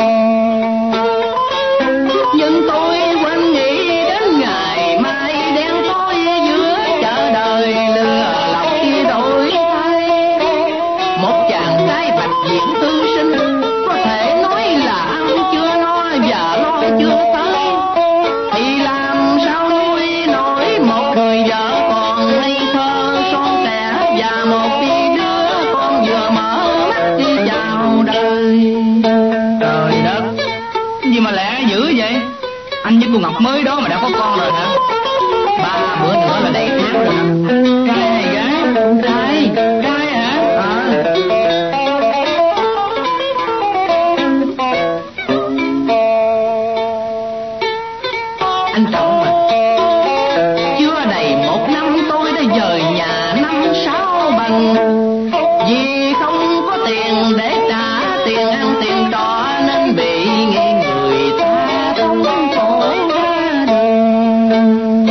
Nhưng tôi quên nghĩ đến ngày mai đen tối giữa chợ đời lừa lọc khi đổi thay. Một chàng trai bạch diện thư sinh có thể nói là ăn chưa no và lo chưa tới, thì làm sao nuôi nổi một người vợ còn ngây thơ son trẻ và một tí đứa con vừa mở mắt đi chào đời. Trời đất, gì mà lẹ dữ vậy? Anh với cô Ngọc mới đó mà đã có con rồi hả? Ba bữa nữa là đầy tháng rồi. Trai hay gái? Trai. Trai hả? À. Anh Trọng mà, chưa đầy một năm tôi đã dời nhà năm sáu bằng. Vì không có tiền để trả tiền ăn tiền trọ nên bị nghe người ta không khổ ra đường.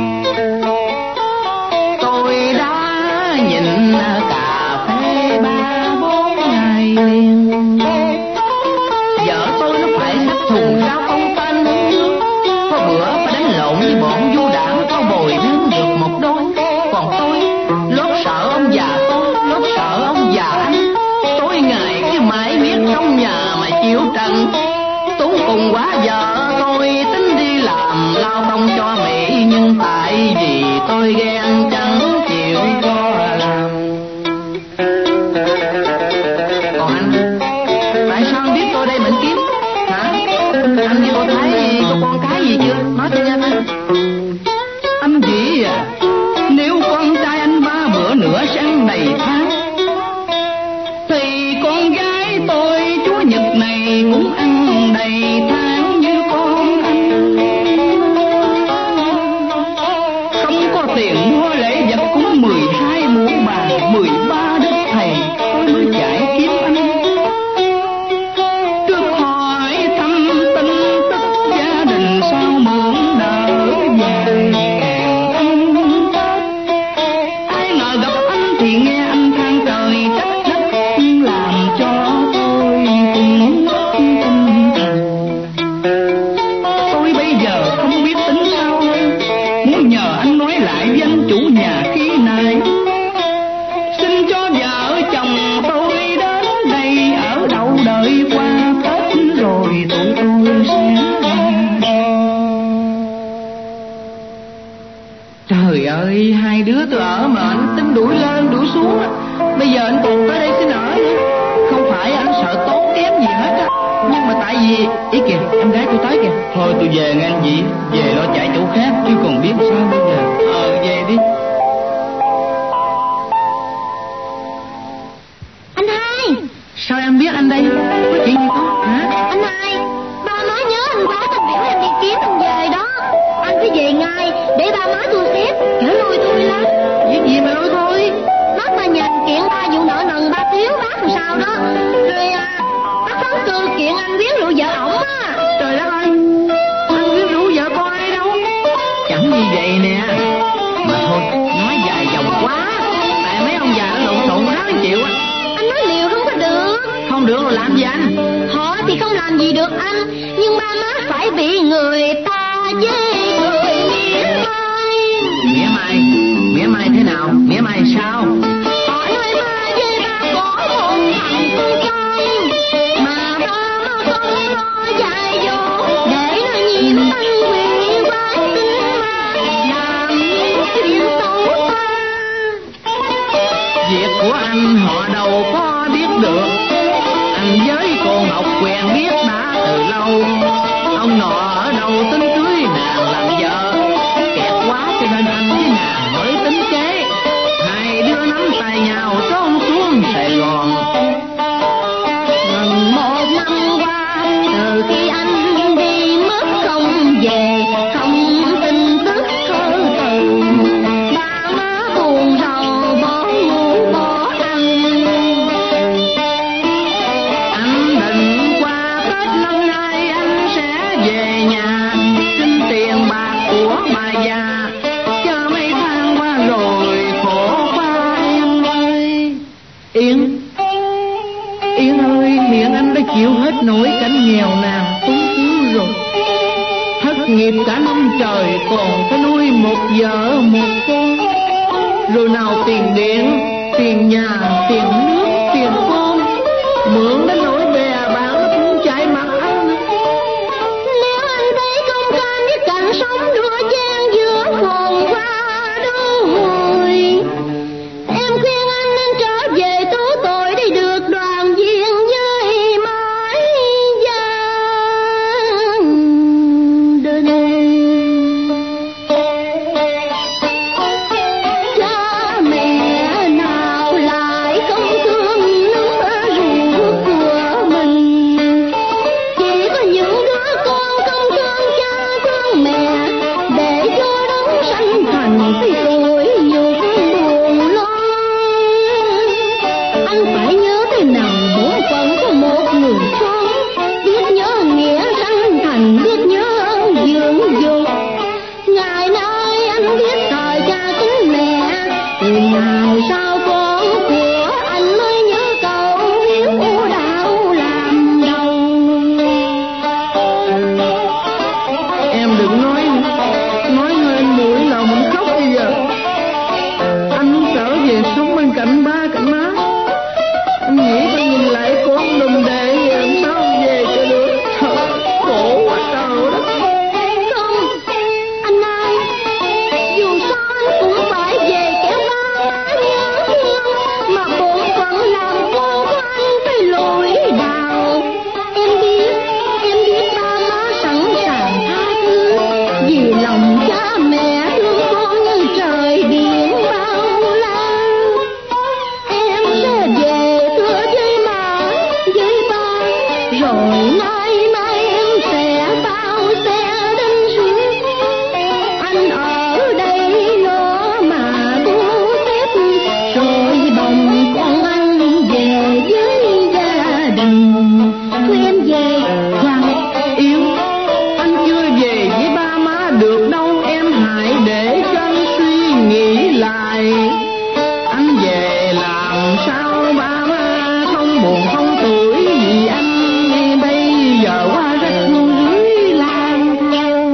Tôi đã nhìn cà phê ba bốn ngày liền. Vợ tôi nó phải xách thùng rau không tên uống nước. Có bữa phải đánh lộn với bọn du đảng có bồi lên được một đôi. Còn tôi lốt sợ ông già tôi, lốt sợ ông già anh. Tối ngày cứ mãi biết trong nhà mà chịu trận. Tốn cùng quá vợ tôi tính đi làm lao công cho Mỹ. Nhưng tại vì tôi ghen chẳng chịu cho làm. Còn anh, tại sao anh biết tôi đây bệnh kiếm? Hả? Anh với cô thấy có con cái gì chưa? Nói tôi nghe coi. Anh nghĩ à, nếu con trai anh ba bữa nữa sẽ ăn đầy tháng, Thì con gái tôi Chúa Nhật này cũng ăn đầy tháng như con anh. không có tiền mua lễ vật cũng mười hai muỗng bàn, mười ba đức thầy, tôi mới chạy kiếm anh. Trước hỏi thăm tin tức gia đình sao mượn đỡ dài ngàn anh. Ai ngờ gặp anh thì nghe anh than trời trách đất, làm cho tôi cũng mất tinh thần. Tôi bây giờ không biết tính sao, muốn nhờ anh nói lại với anh chủ nhà khi này. Xin cho vợ chồng tôi đến đây ở đậu đợi qua Tết rồi tụi tôi sẽ ra. Trời ơi, hai đứa tôi ở mà anh tính đuổi lên đuổi xuống á. Bây giờ anh còn tới đây xin ở nữa. Không phải anh sợ tốn kém gì hết á, nhưng mà tại vì ý kìa, em gái tôi tới kìa. Thôi tôi về nghe anh chị, về lo chạy chỗ khác chứ còn biết sao bây giờ. Ờ về đi. Anh hai, Sao em biết anh đây? Có chuyện gì không? Hả? anh hai, ba nói nhớ anh quá, tôi biểu em đi kiếm anh về đó. Anh phải về ngay để ba má tôi xếp, chở lui tôi lắm. Việc gì mà lôi thôi? Nó mà nhà kiện ba vụ nợ nần ba thiếu bác làm sao đó. Rồi à, bác phán cư kiện anh viết rượu vợ ổng á. Trời đất ơi, anh biết rủ vợ con ai đâu. Chẳng như vậy nè. Mà thôi, nói dài dòng quá. Tại mấy ông già nó lộn xộn quá nó chịu á. Anh nói liều không có được. Không được rồi làm gì anh? Họ thì không làm gì được anh, nhưng ba má phải bị người ta với người mỉa mai. Mỉa mai? Mỉa mai thế nào? Mỉa mai sao? Họ nói ba với ba có một thằng con trai, mà ba má không lo dạy dỗ để nó nhìn đâu. Ông nọ ở đâu tính cưới nàng làm vợ, kẹt quá cho nên anh với nàng mới tính kế. Hai đứa nắm tay nhau trốn xuống Sài Gòn. Gần một năm qua từ khi anh đi mất không về, không tin tức khơi từ, ba má buồn rầu bỏ ngủ bỏ ăn. Anh định qua Tết năm nay anh sẽ về nhà, xin tiền bạc của bà già, chờ mấy tháng qua rồi khổ quá em ơi. Yên, Yên ơi, hiện anh đã chịu hết nỗi cảnh nghèo nàn túng thiếu rồi. Thất nghiệp cả năm trời còn phải nuôi một vợ một con. Rồi nào tiền điện, tiền nhà, tiền nước, tiền cơm, mượn đến nỗi bè bạn nó cũng chạy mặt anh. Nếu anh thấy công can với cảnh sống đua chen giữa khôn qua đô hồi, em khuyên anh nên trở về tố tội để được đoàn viên với mái gia đình. Cha mẹ nào lại không thương nắm ruột của mình, chỉ có những đứa con không thương cha thương mẹ, để cho đấng sanh thành cái tội nhục buồn lo. Anh phải nhớ thế nào bổn phận của một người con, biết nhớ nghĩa sanh thành, biết nhớ ơn dưỡng dục. Ngày nay anh biết thời cha kính mẹ, từ ngày sau con của anh mới nhớ câu hiếu đạo làm đầu. Em đừng nói, nói hơi mũi lòng mình khóc bây giờ. Anh muốn trở về sống bên cạnh ba cạnh má. Anh nghĩ tôi nhìn lại con đùm đệ làm sao về cho được. Trời, khổ quá trời đất. Không, anh ơi, dù sao anh cũng phải về kéo ba má nhớ thương, mà bổn phận làm con của anh phải lùi đào. Em biết, em biết ba má sẵn sàng tha thứ, vì lòng cha mẹ thương con như trời biển bao la. Em sẽ về thưa với má, với ba, rồi nay mai em sẽ bao xe đến suốt. Anh ở đây lo mà thu xếp, rồi bồng con anh về với gia đình. Thôi em về. Khoan, Yêu, anh chưa về với ba má được đâu. Em hãy để cho anh suy nghĩ lại. Anh về làm sao ba má không buồn không tuổi, vì anh bây giờ qua rất núi lang thang.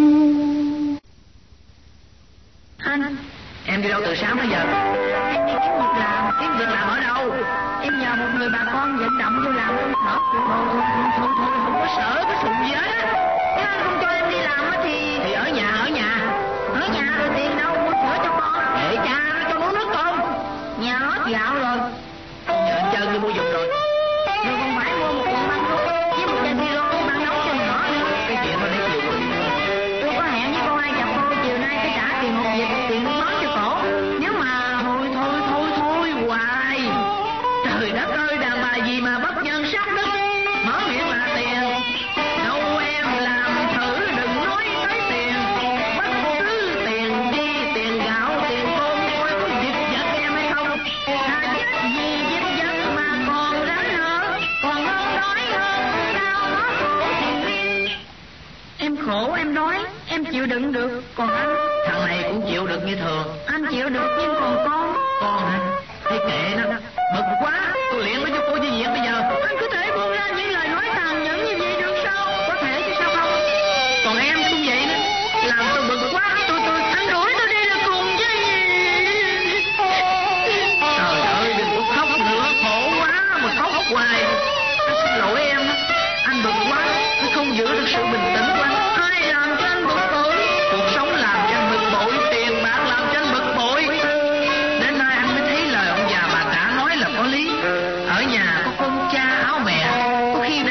Anh, em đi đâu từ sáng tới giờ? Em đi kiếm việc làm. Kiếm việc làm ở đâu? Em nhờ một người bà con vận động vô làm công sở. Thôi, thôi, thôi, thôi, không có sợ cái sụn gì hết á. Nếu anh không cho em đi làm á thì... Thì ở nhà, ở nhà. Ở nhà rồi tiền đâu mua sữa cho con. Để cha nó cho uống nước con. Nhà hết gạo rồi. Nhờ anh Trơn đi mua giùm rồi. Rồi còn phải mua một cuộn băng thuốc với một chai siro với băng nóng cho nhỏ nữa. Cái chuyện đó để chịu. Tôi có hẹn với cô hai chồng cô chiều nay phải trả tiền một việc, tiền nước mắm cho cổ. Nếu mà thôi thôi thôi thôi hoài. Trời đất ơi, đàn bà gì mà bất nhân sát đất, mở miệng là tiền. Đâu em làm thử đừng nói tới tiền. Bất cứ tiền đi, tiền gạo, tiền cơm, coi có giật giật em hay không. Thà chết vì giật giật mà còn rắn nữa, còn hơn đói hơn đau nó khổ thì em khổ em đói em chịu đựng được, còn anh thằng này cũng chịu được như thường. Anh chịu được nhưng còn con con hả? Thế kệ nó, bực quá tôi liền nó cho cô chi viện bây giờ. Anh có thể buông ra những lời nói tàn nhẫn như vậy được sao? Có thể chứ sao không? Còn em cũng vậy nữa, làm tôi bực quá. Tôi tôi anh đuổi tôi đi là cùng chứ. Trời ơi đừng có khóc nữa, khổ quá mà khóc hoài. Anh xin lỗi em, anh bực quá, anh không giữ được sự bình tĩnh của anh. Ai làm cho anh bực bội? Cuộc sống làm cho anh bực bội, tiền bạc làm cho anh bực bội. Đến nay anh mới thấy lời ông già bà cả nói là có lý. Ở nhà có con cha áo mẹ, có khi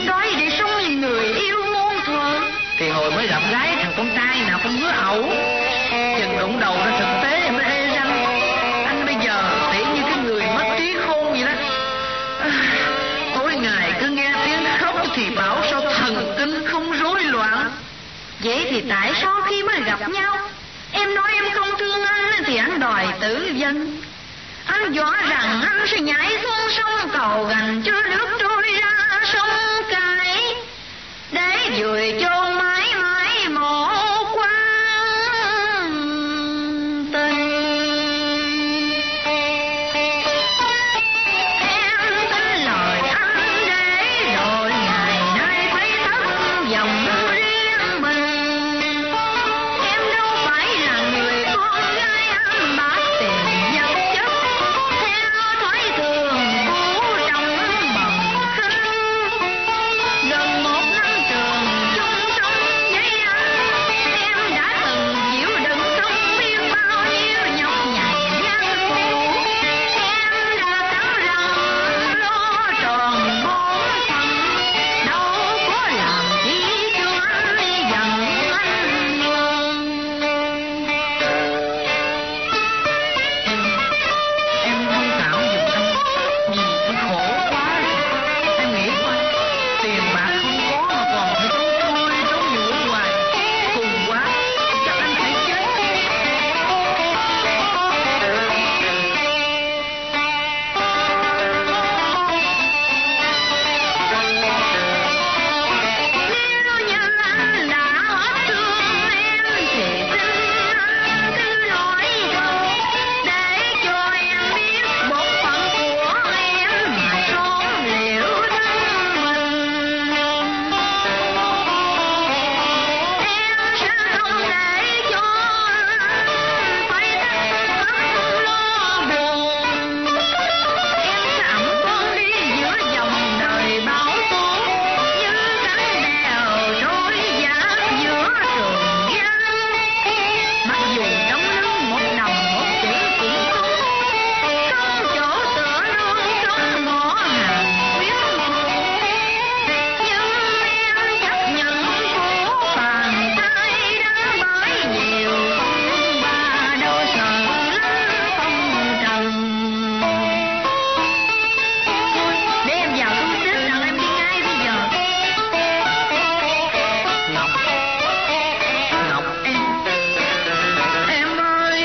đói để sống như người yêu muôn thuở. Thì hồi mới gặp gái thằng con trai nào không hứa ẩu, chừng đụng đầu ra thực tế em mới ê răng. Anh bây giờ tỉ như cái người mất trí khôn vậy đó. À, tối ngày cứ nghe tiếng khóc thì bảo sao thần kinh không rối loạn. Vậy thì tại sao khi mới gặp nhau em nói em không thương anh thì anh đòi tử vân? Anh dọa rằng anh sẽ nhảy xuống sông cầu gành chưa nước trôi ra sông cái, để vùi chôn mãi mãi một quan tình. Em tin lời anh để rồi ngày nay thấy thất vọng riêng mình. Em đâu phải là người con gái ăn bạc tiền vật chất theo thói thường cũ trong bầm khinh. Gần một năm trường chung sống với anh, em đã từng chịu đựng không biết bao nhiêu nhọc nhằn gian khổ. Em đã cắn răng lo tròn bổn phận, đâu có làm chi cho anh giận anh luôn. Em thông cảm giùm anh, vì anh khổ quá rồi. Em nghĩ coi, tiền bạc không có mà còn phải trốn trôi trốn nhủi hoài, cùng quá chắc anh phải chết. Nếu như anh đã hết thương em thì xin anh cứ nói câu, để cho em biết bổn phận của em mà trốn liễu thân mình. Em sẽ không để cho anh phải thất vọng lo buồn. Em sẽ ẵm con đi giữa dòng đời bão tố, như cánh đèo trôi dạt giữa trường giang. Mặc dù trong lưng một đồng một chữ cũng không, không chỗ tựa nương trong ngõ hàng quyến thuộc. Nhưng em chấp nhận khổ phàn thai đã bởi nhiều bà đâu sợ lắm phong trần. Để em vào thu xếp rằng em đi ngay bây giờ. Ngọc, Ngọc em, em ơi,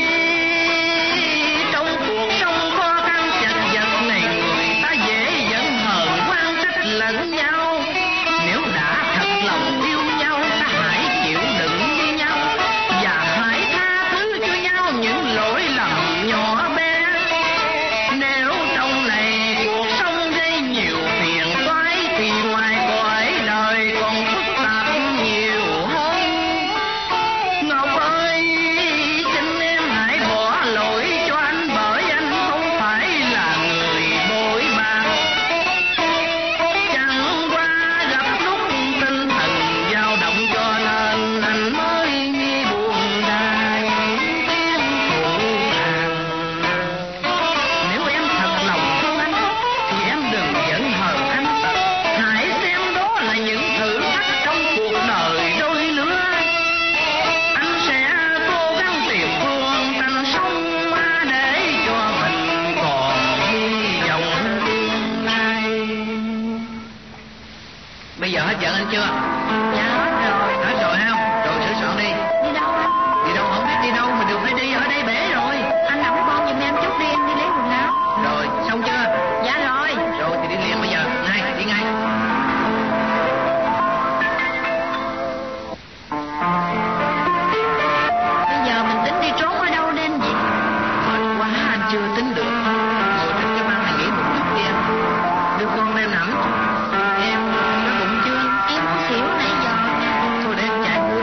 trong cuộc sống khó khăn chật vật này người ta dễ giận hờn quan trách lẫn nhau. Nếu đã thật lòng yêu nhau ta hãy chịu đựng với nhau và hãy tha thứ cho nhau những lỗi lầm nhỏ bé. Nếu trong này cuộc sống gây nhiều phiền toái thì ngoài cõi đời còn phức tạp nhiều hơn. Ngọc ơi, xin em hãy bỏ lỗi cho anh, bởi anh không phải là người bội bạc. Chẳng qua gặp lúc tinh thần dao động cho nên anh mới buồn đài tiếng phụ hàng. Nếu em thật lòng thương anh thì em đừng giận hờn anh. Hãy xem đó là những thử thách trong cuộc đời đôi lứa. Anh sẽ cố gắng tìm phương tanh sống để cho mình còn hy vọng tương lai. Bây giờ hết giận anh chưa? Dạ hết rồi. Hết rồi không? Rồi sửa soạn đi. Đi đâu anh? Đi đâu không biết đi đâu mà được phải đi, ở đây bể rồi. Anh ẵm con giùm em chút đi, em đi lấy quần áo. Rồi xong chưa? Dạ rồi. Rồi thì đi liền bây giờ. Ngay, đi ngay. Bây giờ mình tính đi trốn ở đâu nên gì? Mệt quá anh chưa tính được. Ngồi trên cái băng này nghỉ một chút đi anh. Đưa con em nằm. Em nó bụng chưa? Em muốn xỉu nãy giờ. Thôi để em chạy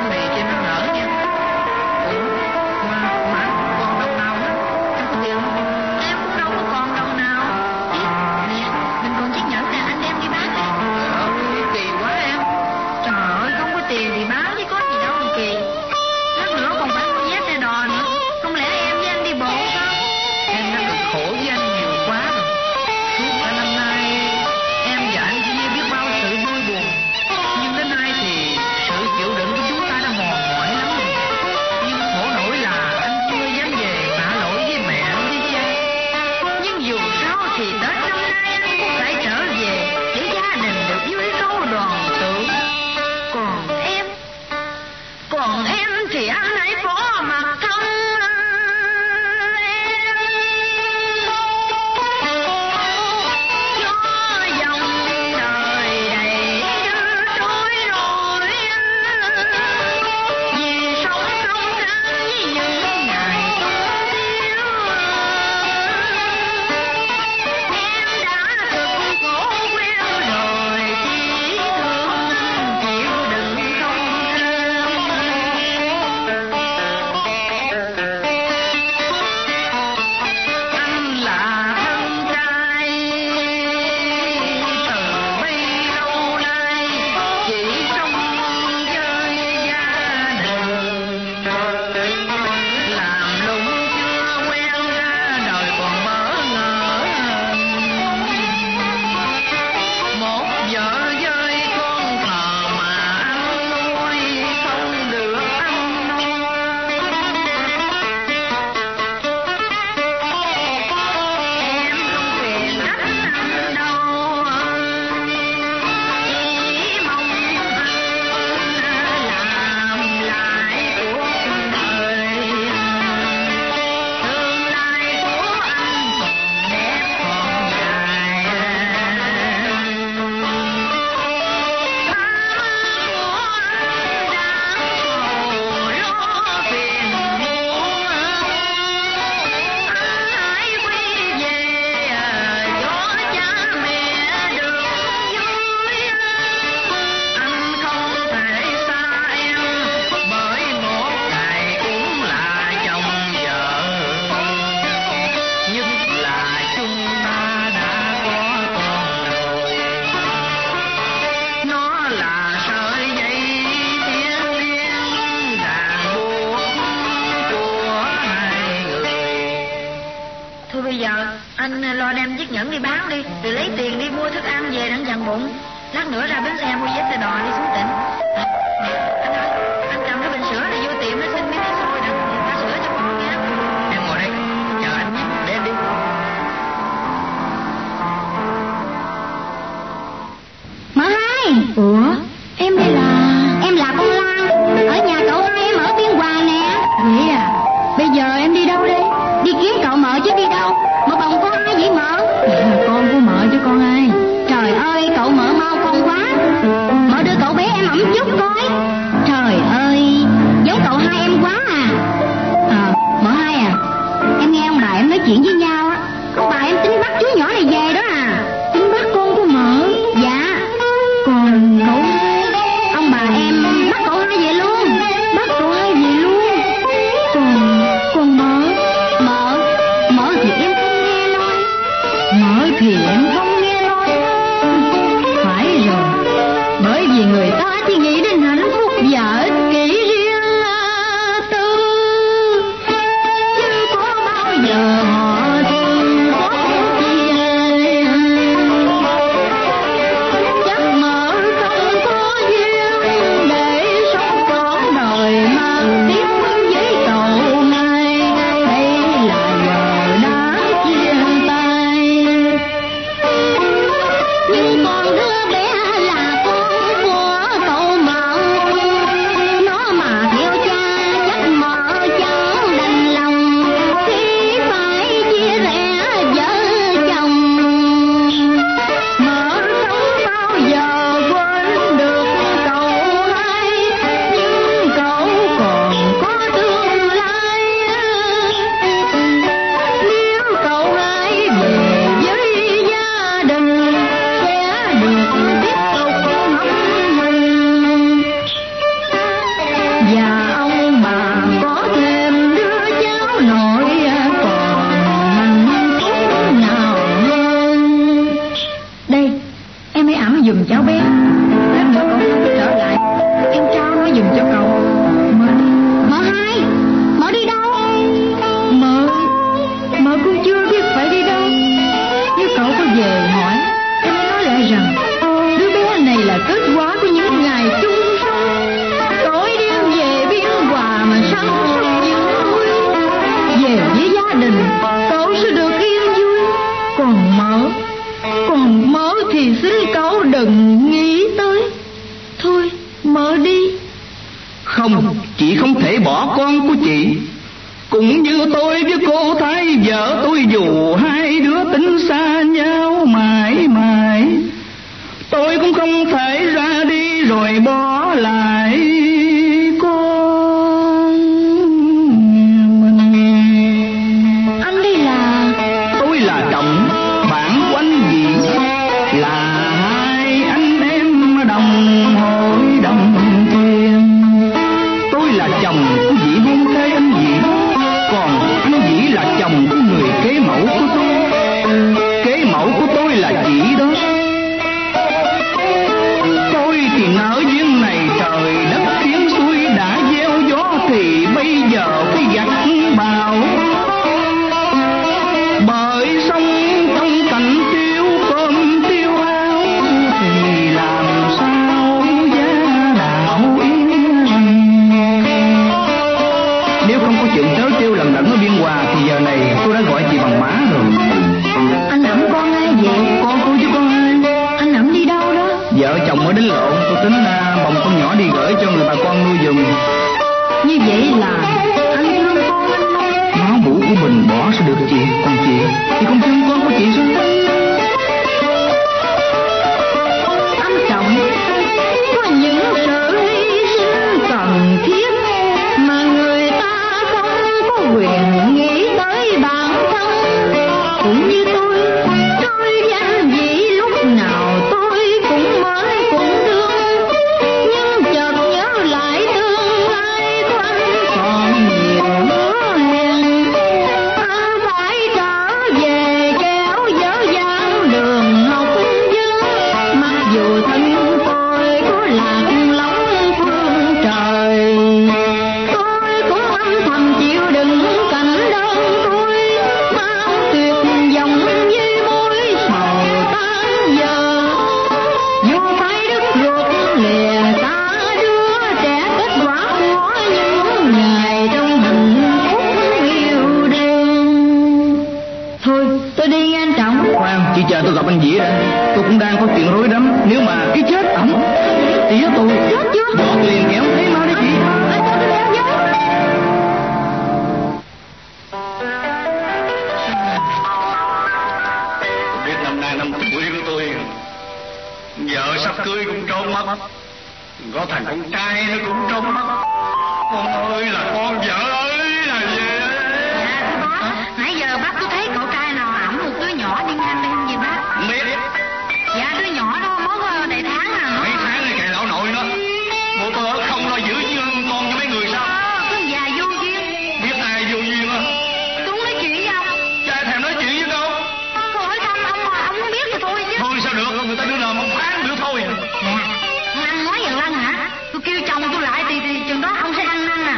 chiếc nhẫn đi báo đi, rồi lấy tiền đi mua thức ăn về đặng dằn bụng. Lát nữa ra bến xe mua vé xe đò đi xuống tỉnh. À, anh ơi, anh cầm cái bình sữa này vô tiệm nó xin miếng nước sôi nè, pha sữa cho con nha. Em ngồi đây, chờ anh, để em đi. Mở hai. Ủa, em đây là... Em là con Lan, ở nhà cậu hai em ở Biên Hòa nè. Vậy à, bây giờ em đi đâu đây? Đi kiếm cậu Mợ chứ đi đâu. Mà bồng con ai vậy Mợ? Con của Mợ chứ con ai. Trời ơi, cậu Mợ mau con quá. Mợ đưa cậu bé em ẩm chút coi. Trời ơi, giống cậu hai em quá à. À, Mợ hai à, em nghe ông bà em nói chuyện với nhau á. Ông bà em tính bắt chú nhỏ này về đó à. Tính bắt con của Mợ? Dạ. Còn cậu ông bà em bắt cậu hai về luôn. Bắt cậu hai về luôn. Còn còn Mợ Mợ Mợ thì em không nghe nói. Mợ thì em không nghe nói. Phải rồi, bởi vì người ta chỉ nghĩ đến hạnh phúc và ích kỷ riêng tư, chứ có bao giờ họ thương có chi ai. Chắc Mợ không có duyên để sống trọn đời mà tiếp với cậu hai. Đây là giờ đã chia tay. Nhưng còn đứa bé là con của cậu Mợ, nó mà theo cha chắc Mợ chẳng đành lòng khi phải chia rẽ vợ chồng. Mợ không bao giờ quên được cậu hai, nhưng cậu còn có tương lai. Nếu cậu hai về với gia đình sẽ được tiếp tục hâm mình, và ông bà có thêm đứa cháu nội còn hạnh phúc nào hơn. Đây, em hãy ẵm giùm cháu bé. Lát nữa con không trở lại, em trao nó giùm cho cậu. Mợ Mợ hai, Mợ đi đâu? Mợ Mợ cũng chưa biết phải đi đâu. Nếu cậu có về hỏi, em nói lại rằng đứa bé này là kết quả của những ngày chung sống. Cậu ấy đem về Biên Hòa mà săn sóc những nuôi. Về với gia đình, cậu sẽ được yên vui. Còn Mợ, còn Mợ thì xin cậu đừng nghĩ tới. Thôi, Mợ đi. Không, chị không thể bỏ con của chị. Cũng như tôi với cô Thái vợ tôi, dù hai đứa tính xa nhau mãi mãi, tôi cũng không thể ra đi rồi bỏ lại con mình. Anh đây là... Tôi là chồng bạn của anh Dĩ, là hai anh em đồng hội đồng thuyền. Tôi là chồng của Dĩ hôn thê anh Dĩ, còn anh Dĩ là chồng của người kế mẫu của tôi. Kế mẫu của tôi là chị đó. Tôi thì nợ duyên này trời đất tiếng xuôi đã gieo gió, thì bây giờ phải gặt bào. Bởi sống trong cảnh tiêu cơm tiêu áo, thì làm sao giá đạo yên lành. Nếu không có chuyện trớ trêu lần lẫn ở Biên Hòa thì giờ này tôi đã gọi chị bằng má rồi. Anh ẵm con ai vậy? Con tôi chứ con ai. Anh ẵm đi đâu đó? Vợ chồng mới đánh lộn, tôi tính ra bồng con nhỏ đi gửi cho người bà con nuôi giùm. Như vậy là anh thương con anh không? Máu mủ của mình bỏ sẽ được chị, còn chị thì không thương con của chị sao? Anh Trọng, có những sự hy sinh cần thiết mà người ta không có quyền nghĩ tới bản thân. Cũng như tôi, tôi danh vị lúc nào tôi cũng mới cũng thương, nhưng chợt nhớ lại tương lai của anh còn nhiều hứa hẹn. Anh phải trở về kéo dở dang mất. Có thằng con trai nó cũng trốn mất. Con ơi là con, vợ ơi là gì? Dạ thưa bác, nãy giờ bác có thấy cậu trai nào ẵm một đứa nhỏ đi ngang đây không vậy bác? Không biết. Dạ đứa nhỏ đó mới đầy tháng à. Mấy tháng này kệ lão nội nó. Bộ bơ không lo giữ dương con cho mấy người sao? Ờ, con già vô duyên. Biết ai vô duyên á? Chúng nói chuyện với ông. Cha thèm nói chuyện với đâu? Tôi hỏi thăm ông mà ông không biết thì thôi chứ. Thôi sao được, người ta đưa nào một tháng nữa thôi. Nè, ăn nói dần lăng hả? Tôi kêu chồng tôi lại thì, thì chừng đó ông sẽ ăn năn à.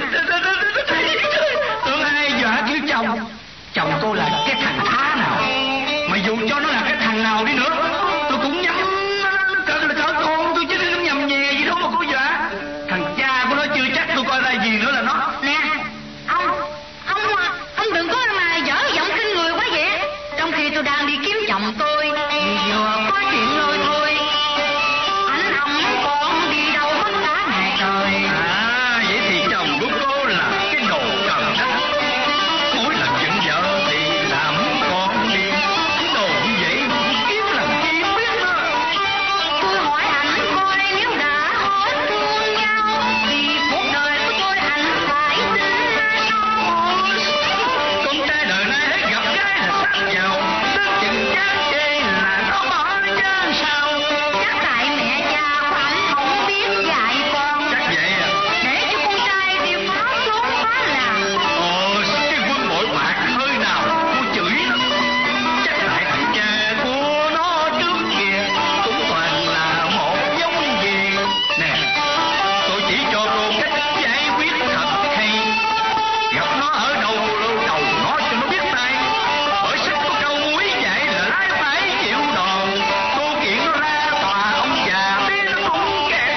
Tưởng ai dọa kêu chồng. Chồng cô là cái thằng thá nào, mà dù cho nó là cái thằng nào đi nữa, tôi cũng nhắm cỡ cỡ con tôi chứ nó nhầm nhẹ gì đâu mà cô dọa. Thằng cha của nó chưa chắc tôi coi ra gì nữa là nó. Nè, ông, ông, ông đừng có mà dở giọng khinh người quá vậy. Trong khi tôi đang đi kiếm chồng tôi, vừa có chuyện lôi thôi. Anh ông con đi đâu mất cả ngày trời. À, vậy thì chồng của cô là cái đồ cần đó. Mỗi lần giận vợ thì làm con đi. Đồ như vậy kiếm làm chi biết đó. Tôi hỏi anh coi nếu đã hết thương nhau thì cuộc đời của tôi anh phải xin nhau. Con trai đời nay hết gặp gái là sắc giàu, tức chừng chán chê là nó bỏ chân sao. Chắc tại mẹ cha của anh không biết dạy con. Chắc vậy à. Để cho con trai đi phá trốn phá làng. Ồ, cái quân bội bạc hơi nào cô chửi nó. Chắc tại thằng cha của nó trước kia cũng toàn là một giống gì. Nè, tôi chỉ cho cô cách giải quyết thật hay. Gặp nó ở đâu lâu đầu nó cho nó biết tay. Bởi sách có câu muối dạy là lái phải chịu đòn. Cô kiện nó ra tòa ông già biết nó cũng kẹt.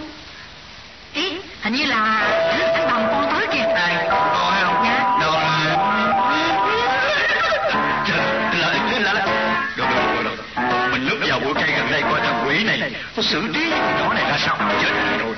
Ý, hình như là anh Đồng con tới kìa. Đây, cô thấy không? Dạ. Đâu là... Trời, lại cái là... Được, được, được, được. Mình núp vào bụi cây gần đây coi thằng quỷ này nó xử trí con nhỏ này ra sao. Chết rồi.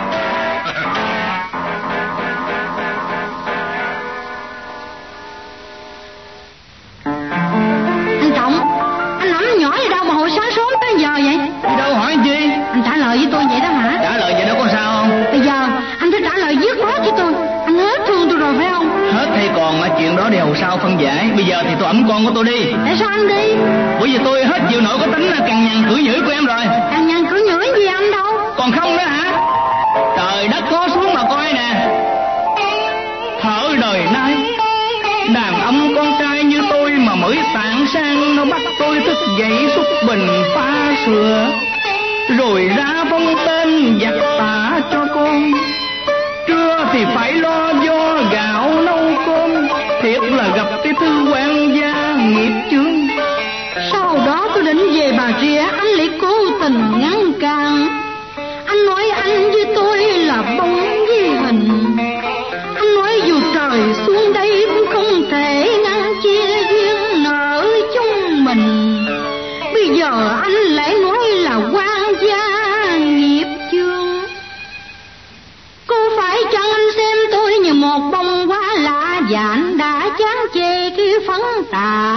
Anh Trọng, anh nắm nhỏ gì đâu mà hồi sáng sớm tới giờ vậy? Đi đâu hỏi chi? Anh trả lời với tôi vậy đó hả? Trả lời vậy đó có sao không? Bây giờ anh phải trả lời dứt khoát với tôi. Anh hết thương tôi rồi phải không? Hết hay còn mà chuyện đó đều sau phân giải. Bây giờ thì tôi ẵm con của tôi đi. Tại sao anh đi? Bởi vì tôi hết chịu nổi cái tính là cằn nhằn cưỡi nhữ của em rồi. Anh nhằn cứ nhửi gì anh đâu. Còn không nữa hả? Trời đất có xuống mà coi nè. Thở đời nay đàn ông con trai như tôi mà mới tạng sang, nó bắt tôi thức dậy xúc bình pha sữa, rồi ra phong tên giặt tả cho con. Trưa thì phải lo do gạo nấu cơm, thiệt là gặp cái thứ quan gia nghiệp chướng. Sau đó tôi định về Bà Rịa, anh lại cố tình ngăn cản. Anh nói anh với tôi là bóng với hình. Anh nói dù trời xuống đây cũng không thể ngăn chia duyên nợ chúng mình. Bây giờ anh lại nói là quan gia nghiệp chướng. Có phải chăng anh xem tôi như một bông hoa lạ, và anh đã chán chê cái phấn tà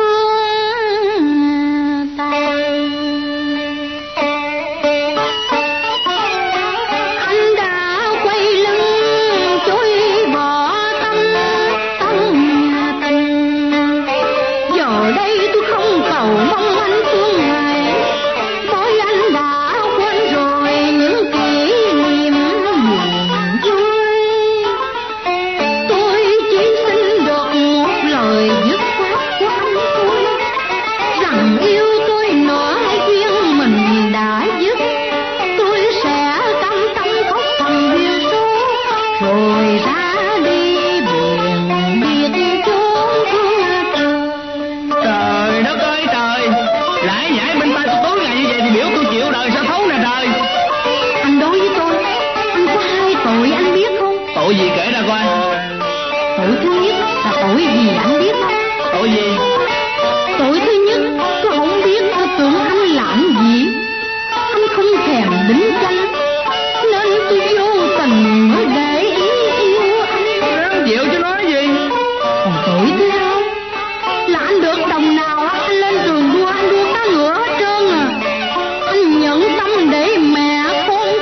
anh đã quay lưng chối bỏ tâm tâm tình. Giờ đây tôi không cầu mong anh thương ngày, bởi anh đã quên rồi những kỷ niệm buồn vui. Tôi chỉ xin được một lời dứt khoát của anh thôi, rằng yêu tôi nữa duyên mình đã dứt. Tôi sẽ cam tâm khóc thầm duyên số, rồi ra đi buồn biết chốn thương trời. Trời đất ơi trời, lại nhảy bên tay tôi tối ngày như vậy thì biểu tôi chịu đời sao thấu nè trời. Anh đối với tôi, anh có hai tội anh biết không? Tội gì kể ra coi. Tội thứ nhất là tội gì anh biết không? Tội gì? Tội thứ nhất, tôi không biết tôi tưởng anh làm gì. Anh không thèm đính tranh, nên tôi vô tình mới để ý yêu anh. Ráng chịu chứ nói gì. Còn tội thứ hai là anh được đồng nào anh lên trường đua, anh đua cá ngựa hết trơn à. Anh nhận tâm để mẹ con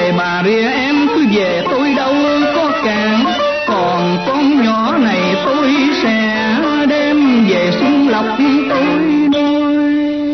về bà rìa em cứ về tôi đâu có cản. Còn con nhỏ này tôi sẽ đem về Xuân Lộc tôi nuôi.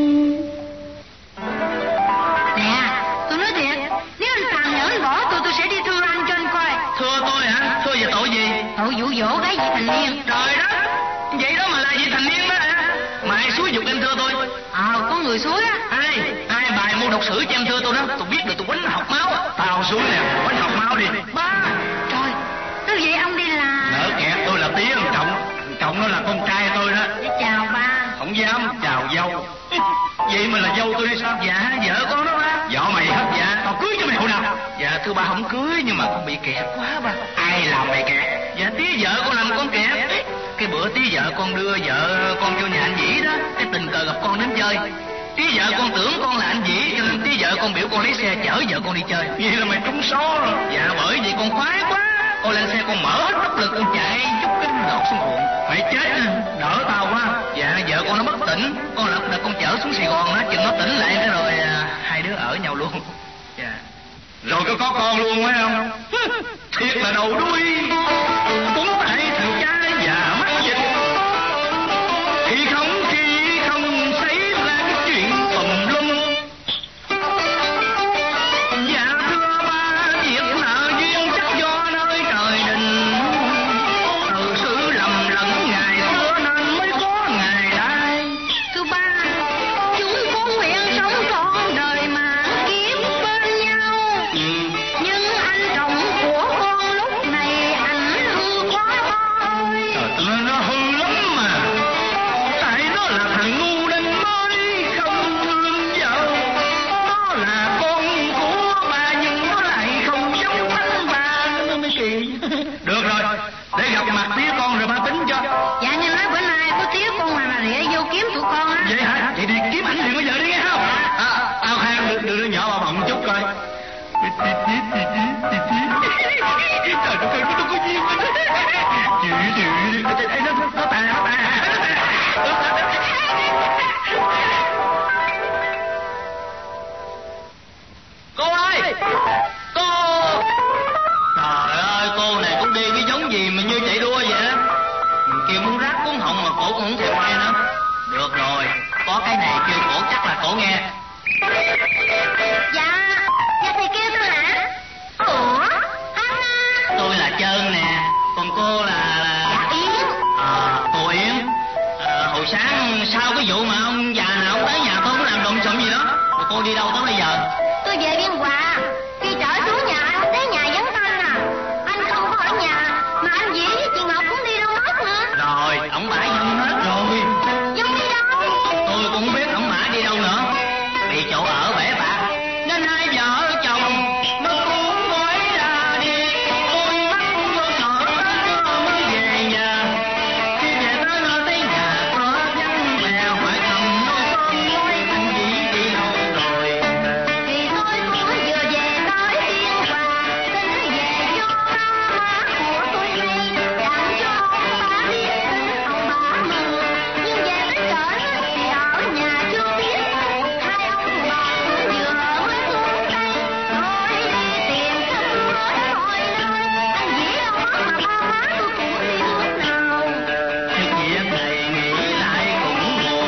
Nè, tôi nói thiệt, nếu anh Tàng nhỡ anh bỏ tôi, tôi sẽ đi thưa anh cho anh coi. Thưa tôi hả? Thưa về tội gì? Tội dụ dỗ gái vị thành niên. Trời đất, vậy đó mà là vị thành niên đó hả? Mà ai xúi giục em thưa tôi? Ờ, có người suối á. Ai? Ai bài mua độc sử cho em thưa tôi đó? Tôi biết được tôi quánh học máu á. Tao xuống nè, quánh học máu đi. Ba, trời, nếu vậy ông đi là... Nỡ kẹt tôi là Tía thằng Trọng. Trọng nó là con trai tôi đó. Chào ba. Không dám chào dâu. Vậy mà là dâu tôi hay sao? Dạ, vợ con đó ba. Vợ mày hết dạ, tao cưới cho mày hồi nào? Dạ thưa ba không cưới nhưng mà con bị kẹt quá ba. Ai làm mày kẹt? Dạ Tía vợ con làm con kẹt. Cái bữa Tía vợ con đưa vợ con vô nhà anh Vĩ đó, cái tình cờ gặp con đến chơi. Tía vợ con tưởng con là anh Vĩ cho nên Tía vợ con biểu con lấy xe chở vợ con đi chơi. Vậy là mày trúng số rồi. Dạ bởi vì con khoái quá. Con lên xe con mở hết tốc lực con chạy chút cái đọt xuống ruộng. Mày chết à, đỡ tao quá. Dạ vợ con nó bất tỉnh, con lập là con chở xuống Sài Gòn đó, chừng nó tỉnh lại cái rồi à, hai đứa ở nhau luôn. Dạ. Rồi có có con luôn phải không? Thiệt là đầu đuôi. Cũng tại thằng cha già mắc dịch. Thì không khi không xảy ra cái chuyện tùm lum. Dạ thưa ba, việc nợ duyên chắc do nơi trời định. Từ sự lầm lẫn ngày xưa nên mới có ngày nay. Thưa ba, chúng con nguyện sống trọn đời mà kiếp bên nhau. Ừ. Nhưng anh chồng của con lúc này ảnh hư quá thôi. Trời, tôi nói nó hư lắm mà. Tại nó là thằng ngu nên mới không thương vợ. Nó là con của bà nhưng nó lại không giống anh bà, nó mới kỳ. Được rồi, để gặp mặt Tía con rồi ba tính cho. Dạ nhưng nói bữa nay có tía con mà mà rỉa vô kiếm tụi con á. Vậy hả? Vậy đi kiếm ảnh liền bây giờ đi nghe không? À, ao khang đưa, đưa đứa nhỏ vào bận chút coi. Trời đất ơi, nó có duyên. Chị chị nó nó tà nó tà. Cô ơi! Cô! Trời ơi, cô này cũng đi cái giống gì mà như chạy đua vậy đó. Mình kêu muốn rác cuốn họng mà cổ cũng không thèm nghe nữa. Được rồi, có cái này kêu cổ chắc là cổ nghe. Dạ, dạ thầy kêu tôi hả? Ủa, anh à? Tôi là Trơn nè, còn cô là... là... Dạ Yến. À, cô Yến. À, hồi sáng sau cái vụ mà ông già nào ông tới nhà tôi có làm lộn xộn gì đó. Rồi cô đi đâu tới bây giờ? Tôi về Biên Hòa. Khi trở xuống nhà anh thấy nhà vắng tanh à. Anh không có ở nhà, mà anh Vĩ với chị Ngọc cũng đi đâu mất nữa. Rồi, ổng bả dông hết rồi. Dung đi đâu? Tôi cũng không biết ổng bả đi đâu nữa. Bị chỗ ở bể bạc nên hai vợ chồng nó cũng gói ra đi. Tôi mắt vô sợ nó mới về nhà. Khi về tới nơi thấy nhà có vắng bè phải cầm nôi con nói anh Vĩ đi đâu rồi. Thì tôi cũng vừa về tới Biên Hòa, tính về cho ba má của tôi hay, làm cho ông bà biết tin ông bà mừng. Nhưng về tới trển thì ở nhà chưa biết, hai ông bà cũng vừa mới xuống tay, thôi đi tìm khắp nơi mọi nơi. Anh Vĩ đâu mất mà ba má tôi cũng đi hướng nào. Cái chuyện này nghĩ lại cũng buồn.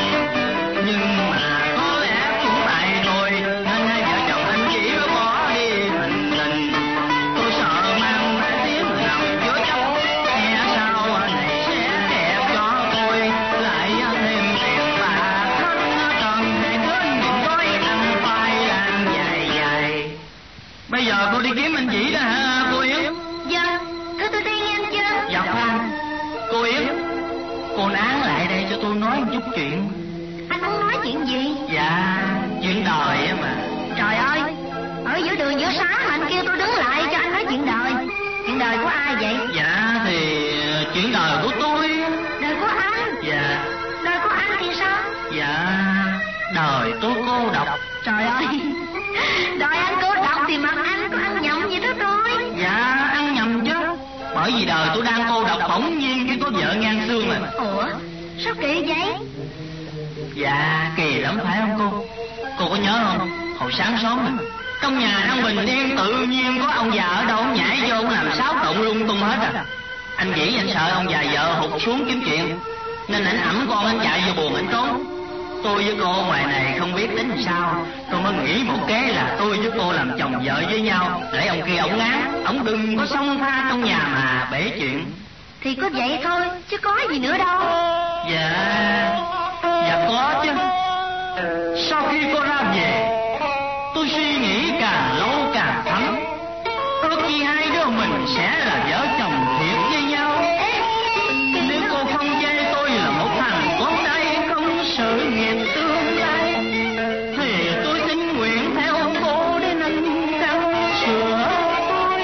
Nhưng mà có lẽ cũng tại rồi nên hai vợ chồng anh chỉ có bỏ đi thành tình. Tôi sợ mang ra tiếng lòng chứa chấp. Nghe sao này sẽ đẹp cho tôi lại thêm tiền bạc hết cần để đến những gói ăn khoai lang dài dài. Bây giờ cô đi kiếm anh Vĩ đó hả cô Yến? Vâng, thưa tôi đi nghe chưa? Dạ khoan, cô Yến, cô nán lại đây cho tôi nói một chút chuyện. Anh muốn nói chuyện gì? Dạ, chuyện đời á mà. Trời ơi, ở giữa đường giữa xá mà anh kêu tôi đứng lại cho anh nói chuyện đời. Chuyện đời của ai vậy? Dạ thì ờ, chuyện đời của tôi. Đời của anh. Dạ, Đời của anh thì sao? dạ, đời tôi cô độc. Trời ơi, đời anh cô độc thì mặt anh có ăn nhầm gì đó tôi. Dạ, ăn nhầm chứ. Bởi vì đời tôi đang cô độc bỗng nhiên cái có vợ ngang xương mà. Ủa, sao kỳ vậy? Dạ, kỳ lắm phải không cô? Cô có nhớ không? Hồi sáng sớm mà Trong nhà đang bình yên, tự nhiên có ông già ở đâu nhảy vô làm xáo trộn lung tung hết à. Anh nghĩ anh sợ ông già vợ hụt xuống kiếm chuyện, nên anh ẵm con anh chạy vô buồn anh trốn. Tôi với cô ngoài này không biết tính sao, tôi mới nghĩ một kế là tôi với cô làm chồng vợ với nhau, để ông kia ổng ngán, ổng đừng có xông pha trong nhà mà bể chuyện. Thì có vậy thôi, chứ có gì nữa đâu. Dạ, dạ có chứ. Sau khi cô ra về, tôi suy nghĩ càng lâu càng thấm. Có khi hai đứa mình sẽ là vợ chồng thiệt với nhau. Nếu cô không chê tôi là một thằng con trai không sự nghiệp tương lai, thì tôi xin nguyện theo cô để nâng cao sửa tôi.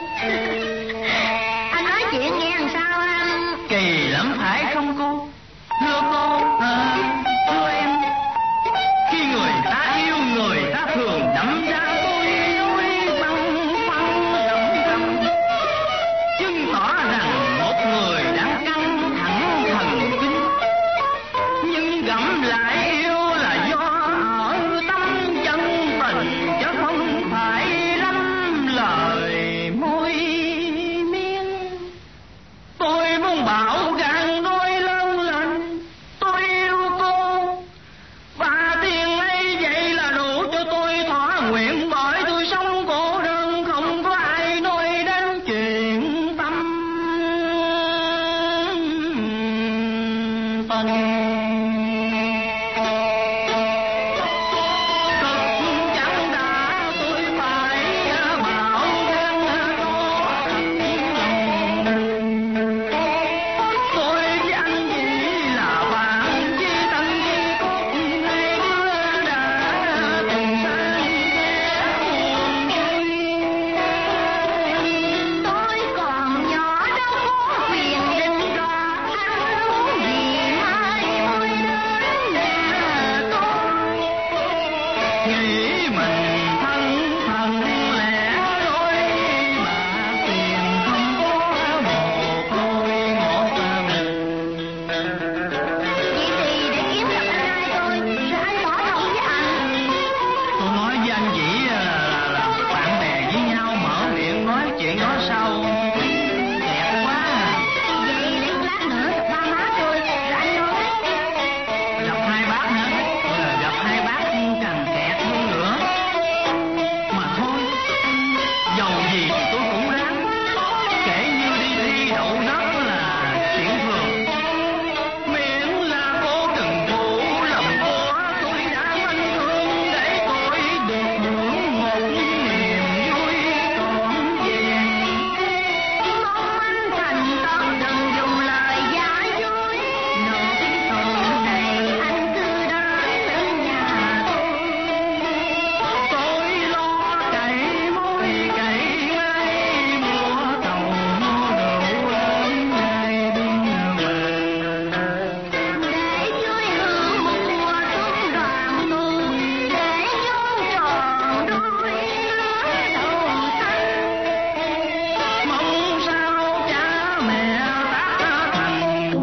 Anh nói chuyện nghe làm sao anh? Kỳ lắm phải không cô? Thưa cô, à, thưa em. Khi người ta yêu người ta thường đâm ra tôi tôi băng băng rầm rầm, chứng tỏ rằng một người đang căng thẳng thần kinh. Nhưng gẫm lại yêu là do ở tâm chân tình, chứ không phải lắm lời môi miên. Tôi muốn bảo gan nói lớn lên tôi yêu cô, và tiền ấy vậy là đủ cho tôi thỏa nguyện, bởi tôi sống cô đơn không có ai nói đến chuyện tâm tình. Cực chẳng đã tôi phải bảo gan có thật lòng. Tôi với anh chỉ là bạn chi thân chi cốt, hai đứa đã từng sang kẻ buồn vui. Tôi còn nhỏ đâu có quyền định đoạt, ăn uống gì mai tôi đến nhà tôi. Nghĩ mình thân thân lẻ đôi, mà tiền không có một đôi một mình. Vậy thì để kiếm gặp anh hai tôi, rồi anh bỏ lòng với anh. Tôi nói với anh chỉ là, là, là bạn bè với nhau, mở miệng nói chuyện đó sau đẹp quá à. Vậy để lát nữa gặp ba má tôi, rồi anh nói. Gặp hai bác nữa, rồi gặp hai bác càng kẹt hơn nữa. Mà thôi, dầu gì thì tôi cũng ráng, kể như đi thi đậu đất là chuyện thường. Miễn là cô đừng phụ lòng của tôi đã manh thương, để tôi được hưởng một niềm vui trọn vẹn. Mong anh thành tâm đừng dùng lời giả dối, nỗi sầu này anh cứ đến bên nhà tôi. Tôi lo cày môi cày ngay, mua tàu mua rượu lớn ngày bên bờ. Để vui hương một mùa xuân đoàn tụ, để chôn tròn đôi lứa đầu xanh. Mong sao cha mẹ tác thành.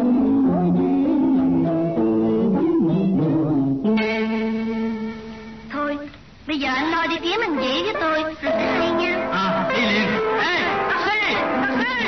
Thôi, bây giờ anh lo đi kiếm anh Vĩ với tôi, rồi sẽ hay nha. À, đi liền. Ê, taxi, taxi.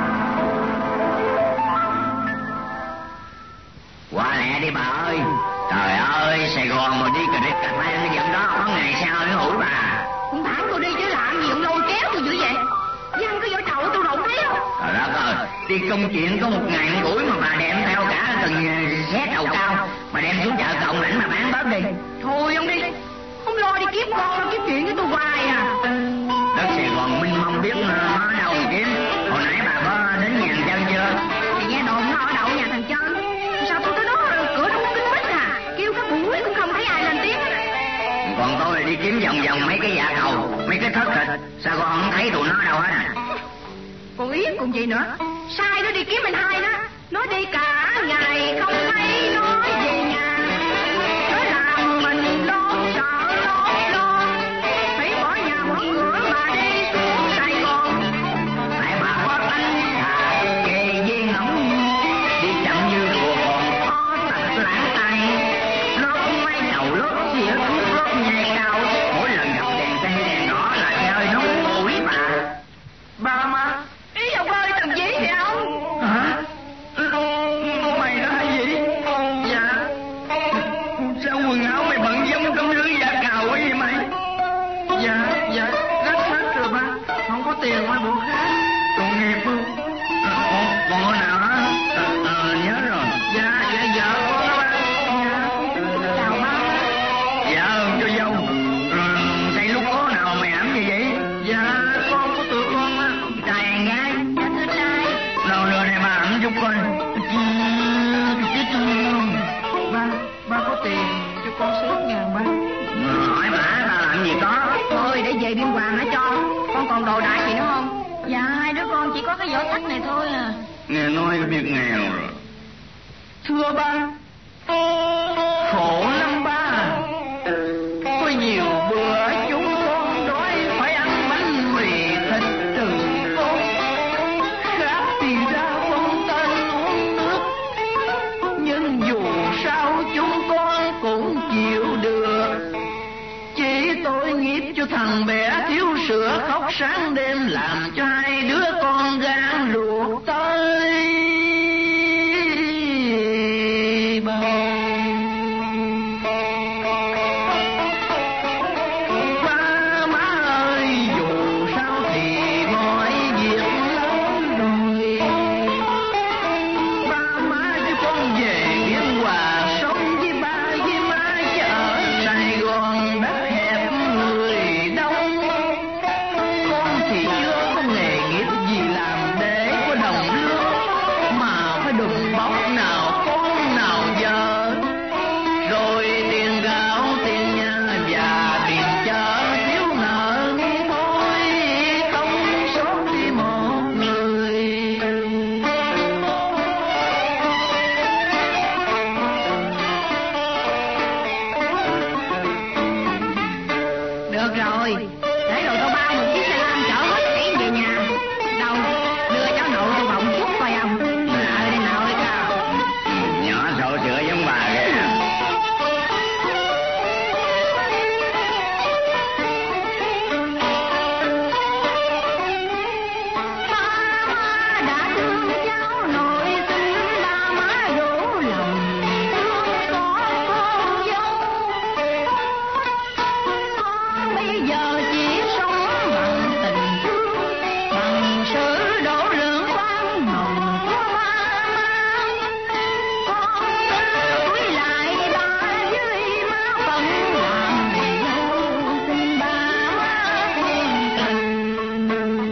Qua lẹ đi bà ơi. Trời ơi, Sài Gòn mà đi cà rít cà phê cái giọng đó có ngày sau nữa hủi bà. Cũng bảo tôi đi chứ làm gì ông lôi kéo tôi dữ vậy? Dân cứ vô chậu tôi đụng thấy không? Trời đất ơi, đi công chuyện có một ngày rủi mà bà đem theo cả từng xét đầu cao, mà đem xuống chợ cộng lãnh mà bán bớt đi. Thôi ông đi, ông lo đi kiếm con, lo kiếm chuyện với tôi hoài à. Đất Sài Gòn minh mông biết nó ở đâu mà kiếm. Hồi nãy bà có đến nhà thằng Chân chưa? Thì nghe đồn nó ở đậu nhà thằng Chân. Sao tôi tới đó cửa đóng kín mít à? Kêu các buổi cũng không thấy ai lên tiếng. Còn tôi đi kiếm vòng vòng mấy cái dạ cầu, mấy cái thất thịt, sao con không thấy tụi nó đâu hết à? Cô Yến cũng vậy nữa. Sai nó đi kiếm anh hai đó. Nó đi cả ngày không thấy nó về nhà. Nó làm mình lo sợ lo lo. Phải bỏ nhà bỏ cửa mà đi xuống Sài Gòn. Tại bà có tánh thà kề viên ngỗng, đi chậm như rùa còn khó tật lãng tay. Lót máy đầu lót xỉa thuốc lót nhai cao, mỗi lần gặp đèn về Biên Hòa hả cho? Con còn đồ đạc gì nữa không? Dạ hai đứa con chỉ có cái vỏ sắt này thôi à. Nghe nói biết nghèo rồi. Thưa ba, khổ lắm ba. Có nhiều bữa chúng con đói phải ăn bánh mì thịt trứng con. Khát thì ra phong tên uống nước. Nhưng dù sao chúng con cũng chịu được. Chỉ tội nghiệp cho thằng bé thiếu sữa khóc sáng đêm, làm cho hai đứa con gan ruột tới bầu. Ba má ơi, dù sao thì mọi việc lớn rồi. Ba má cho con về Biên Hòa sống với ba với má, chứ ở Sài Gòn đất hẹp người đông. Con thì chưa có nghề nghiệp gì làm để có đồng lương, mà phải đùm bóc nào con nào vợ. Rồi tiền gạo tiền nhà và tiền chợ thiếu nợ, thôi không sót đi một người. Được rồi, để rồi tao bao một chiếc xe lam chở hết thảy về nhà. Đâu, đưa cháu nội tôi bọng chút coi không? Nợ đi nội cao. Nhỏ sổ sữa giống bà ghê. Ba má đã thương cháu nội xin ba má dỗ lòng thương có con dâu. Con bây giờ chỉ sống bằng tình thương, bằng sự độ lượng khoan hồng của ba má. Con cúi lại ba với má phận làm dâu, xin ba má thương tình.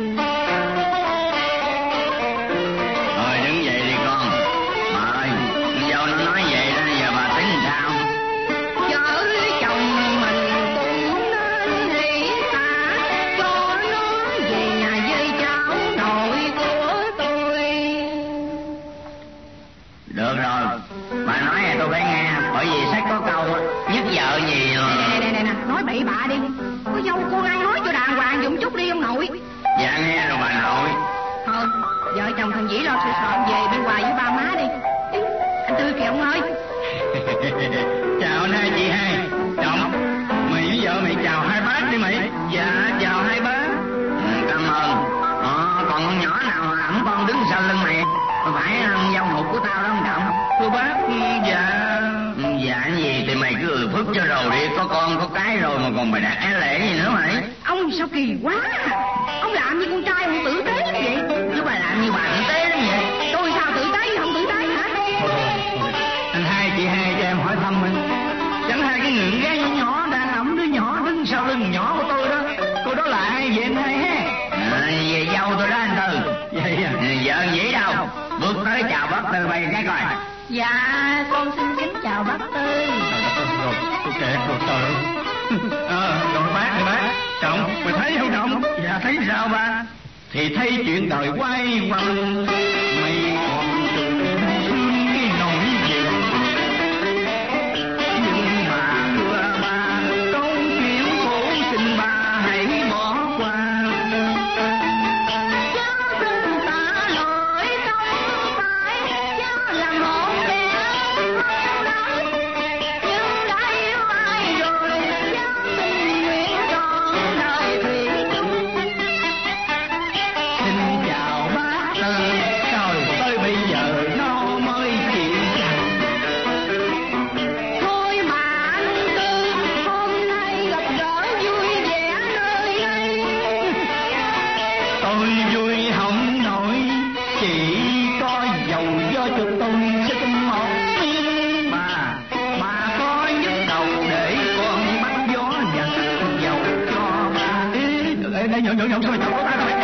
Thôi đứng dậy đi con. Bà ơi, con dâu nó nói vậy đó, giờ bà tính sao? Vợ chồng mình cũng nên hỷ xả, cho nó về nhà với cháu nội của tôi. Được rồi, bà nói này tôi phải nghe, bởi vì sách có câu á, nhất vợ nhiều. Nè nè nè nè, nói bậy bạ đi. Có dâu con ăn nói cho đàng hoàng dùm chút đi ông nội. Dạ nghe rồi bà nội. Thôi, vợ chồng thằng Vĩ lo sửa soạn về Biên Hòa với ba má đi. Ý, anh Tư kìa ông ơi. Chào anh hai chị hai. Chồng, mày với vợ mày chào hai bác đi mày. Dạ chào hai bác. Ừ, cảm ơn. Ờ, còn con nhỏ nào ẵm con đứng sau lưng mày, phải ăn dâu hụt của tao đó không Trọng? Thưa bác, dạ. Dạ gì thì mày cứ ừ phức cho rồi đi, có con có cái rồi mà còn mày đặt cái lễ gì nữa mày? Ông sao kỳ quá. Ông làm như con trai không tử tế lắm vậy. Chứ bà làm như bà tử tế lắm vậy. Tôi sao tử tế không tử tế hả? Anh hai chị hai cho em hỏi thăm mình. Chẳng hai cái ngưỡng gái nhỏ nhỏ đang ẩm đứa nhỏ đứng sau lưng nhỏ của tôi đó. Cô đó là ai vậy anh hai ha? À, về dâu tôi đó anh Tư. Vậy à? Vợ Vĩ đâu? Bước tới chào bác Tư bay cái coi. Dạ con xin kính chào bác Tư. Rồi, tôi kệ rồi trời. Ờ, rồi bác thì bác. Trọng, mày thấy không Trọng? Dạ thấy sao ba? Thì thấy chuyện đời quay quanh, mày còn từng thương cái nỗi gì. Nhưng mà thưa ba, câu chuyện khổ tình ba hãy bỏ qua. Cháu xin tạ lỗi không phải cháu là một kẻ không đáng, nhưng đã yêu ai rồi cháu tình nguyện trọn đời thủy chung. Xin chào bác Tư, rồi tới bây giờ nó mới chịu chặt. Thôi mà anh Tư, hôm nay gặp gỡ vui vẻ nơi đây. Tôi vui không nổi, chỉ có dầu do cho tôi sẽ tâm một miếng. Bà, bà có nhức đầu để con bắt gió và sức dầu cho ba. Ê, đây nhậu nhậu nhậu thôi, nhậu ta rồi.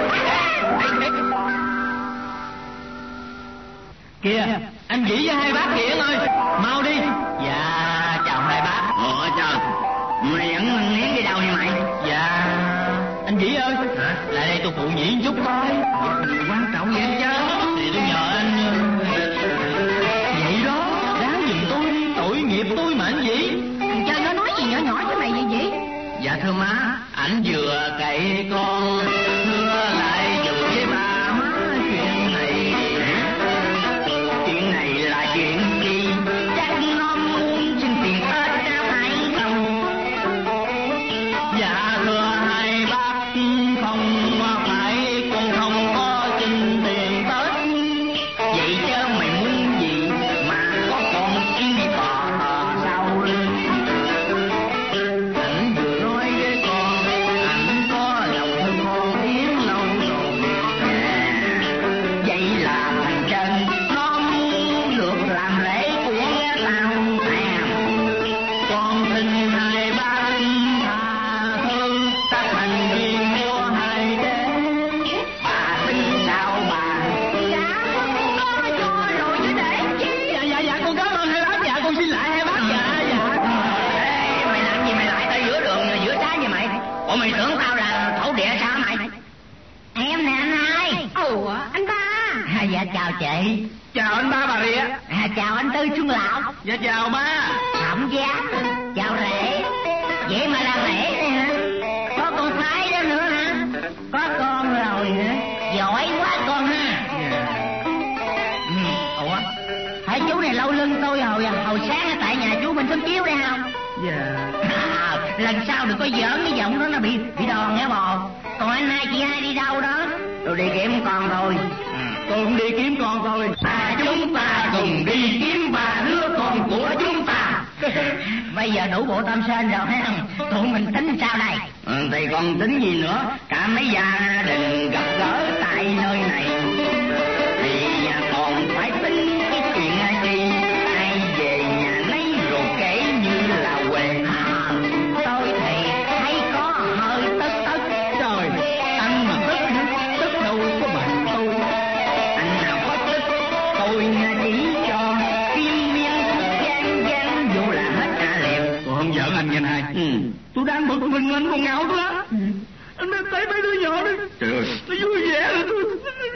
Kìa, anh Vĩ với hai bác kìa ơi, mau đi. Dạ, chào hai bác. Ủa trời, Mày vẫn nâng nén đi đâu vậy mày? Dạ anh Vĩ ơi. Hả? Lại đây tôi phụ nhĩ chút thôi. Quan trọng vậy chứ. Thì tôi nhờ anh. Vậy đó, ráng giùm tôi đi, tội nghiệp tôi mà anh Vĩ. Trời, nó nói gì nhỏ nhỏ với mày vậy vậy? Dạ thưa má, Ảnh vừa cậy con, thưa lại dù với ba má chuyện này. chuyện này là chuyện gì? Chắc nó muốn xin tiền Tết ra phải không? Dạ thưa hai bác, không phải con không có xin tiền Tết. Vậy chứ mày muốn gì mà có con yên đi bò sau lưng? Ảnh vừa nói với con, ảnh có lòng thương con yến lâu rồi. Vậy là thằng Trân nó muốn được làm lễ của nghe tao à. Con xin hai bác tha thứ, các thành viên của hai đế. Bà tính sao bà? Dạ, con có cho rồi chứ để chi. Dạ dạ dạ con cảm ơn hai bác. Dạ con xin lại hai bác. Dạ dạ. Ê, mày làm gì mày lại tới giữa đường giữa trái vậy mày? Ủa mày tưởng tao là thổ địa sao mày? Em nè anh hai. Ủa anh ba. À, dạ chào chị. Chào anh ba bà Rịa. À, chào anh Tư Xuân Lão. Dạ chào ba. Thẩm Giác. Chào rể. Vậy mà làm lễ này hả? Có con thái đó nữa hả? Có con rồi hả? Giỏi quá con ha. Ừ, ủa? Hỏi chú này lâu lưng tôi hồi hồi sáng ở tại nhà chú mình sớm chiếu đây không? Dạ. À, lần sau đừng có giỡn cái giọng đó, nó bị bị đòn nghe bò. Còn anh hai chị hai đi đâu đó? Tôi đi kiếm con thôi. Tôi cũng đi kiếm con tôi. À, chúng ta cùng đi kiếm ba đứa con của chúng ta. Bây giờ đủ bộ tam sơn rồi thấy không? Tụi mình tính sao đây? Ừ, thì còn tính gì nữa? Cả mấy gia đình gặp gỡ tại nơi này thì còn phải tính cái chuyện gì? Ai về nhà lấy rồi kể như là quê. À, tôi thì thấy có hơi tức tức. Trời, anh mà tức hả? Tức đâu có bằng tôi. Anh nào có tức tôi chỉ cho kim miên gian gian vô là hết cả liền. Tôi không giỡn anh nghe này. Ừ. Tôi đang bực mình anh còn ngáo tôi á. Anh mới thấy mấy đứa nhỏ đó. Trời ơi. Nó vui vẻ rồi tôi.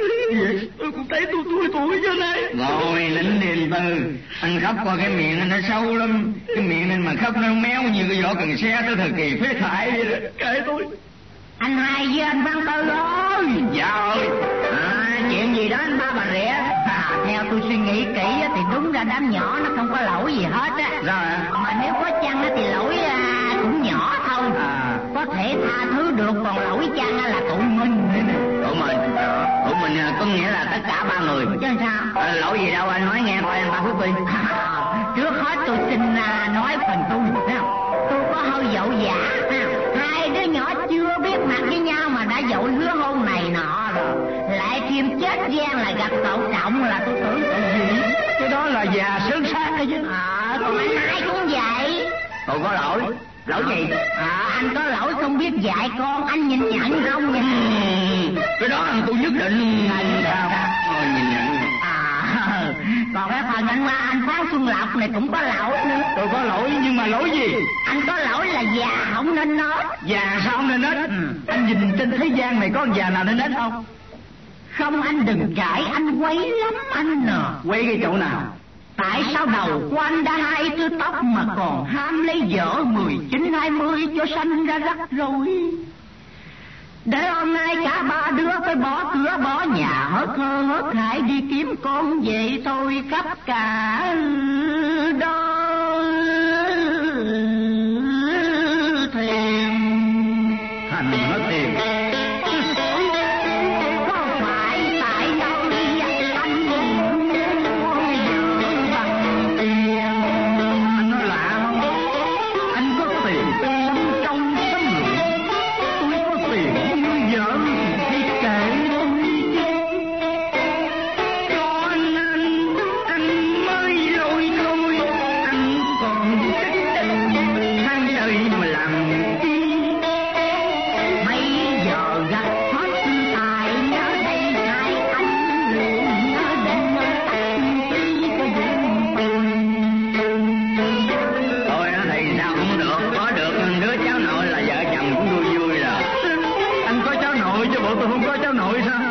Tôi cũng thấy tôi tuổi tuổi cho này. Rồi nín điềm Tư. Anh khóc qua cái miệng anh nó sâu lắm. Cái miệng anh mà khóc nó méo như cái vỏ cần xe tới thời kỳ phế thải vậy đó. Kệ tôi. Anh hai với anh Văn Tư ơi. Dạ ơi. À, chuyện gì đó anh ba bà Rịa? À, theo tôi suy nghĩ kỹ á, thì đúng ra đám nhỏ nó không có lỗi gì hết á. Rồi. Mà nếu có chăng á, thì lỗi à, cũng nhỏ thôi. À. Có thể tha thứ được, còn lỗi chăng á, là tụi mình. Tụi mình? Tụi mình à, có nghĩa là tất cả ba người. Chứ sao? À, lỗi gì đâu anh nói nghe coi anh ba Phước Vy. À, trước hết tôi xin à, nói phần tôi. Thấy không? Tôi có hơi dậu dã. Hai đứa nhỏ chưa biết mặt với nhau mà đã dội hứa hôn này nọ rồi, lại thêm chết gian là gặp cậu Trọng là tôi tưởng tội gì. Cái đó là già sớm sát đấy chứ. À, còn anh hai cũng vậy. Tôi có lỗi. Lỗi gì? À, anh có lỗi không biết dạy con, anh nhìn nhận không nha. Ừ, cái đó tôi nhất định. Anh sao? Thôi nhìn nhận. À, còn cái phần anh anh Phan Xuân Lộc này cũng có lỗi nữa. Tôi có lỗi nhưng mà lỗi gì? Anh có lỗi là già không nên nói. Già sao không nên nết? Ừ. Anh nhìn trên thế gian này có con già nào nên nết không? Không, anh đừng cãi, anh quấy lắm anh nè. Quấy cái chỗ nào? Tại sao đầu của anh đã hai thứ tóc mà còn ham lấy vợ mười chín hai mươi cho sanh ra rắc rối? Để hôm nay cả ba đứa phải bỏ cửa bỏ nhà hớt hơ hớt hải đi kiếm con về thôi khắp cả đó thèm. Thành nó thèm. Có phải tại đâu anh muốn vợ bằng tiền? Anh nói lạ không? Anh có tiền sống trong tấm người. Tôi có tiền như vợ thì kệ tôi chứ. Cho anh anh, anh mới lôi thôi. Anh còn cách tình tháng trời mà làm chi? Mấy giờ bộ tôi không có cháu nội sao?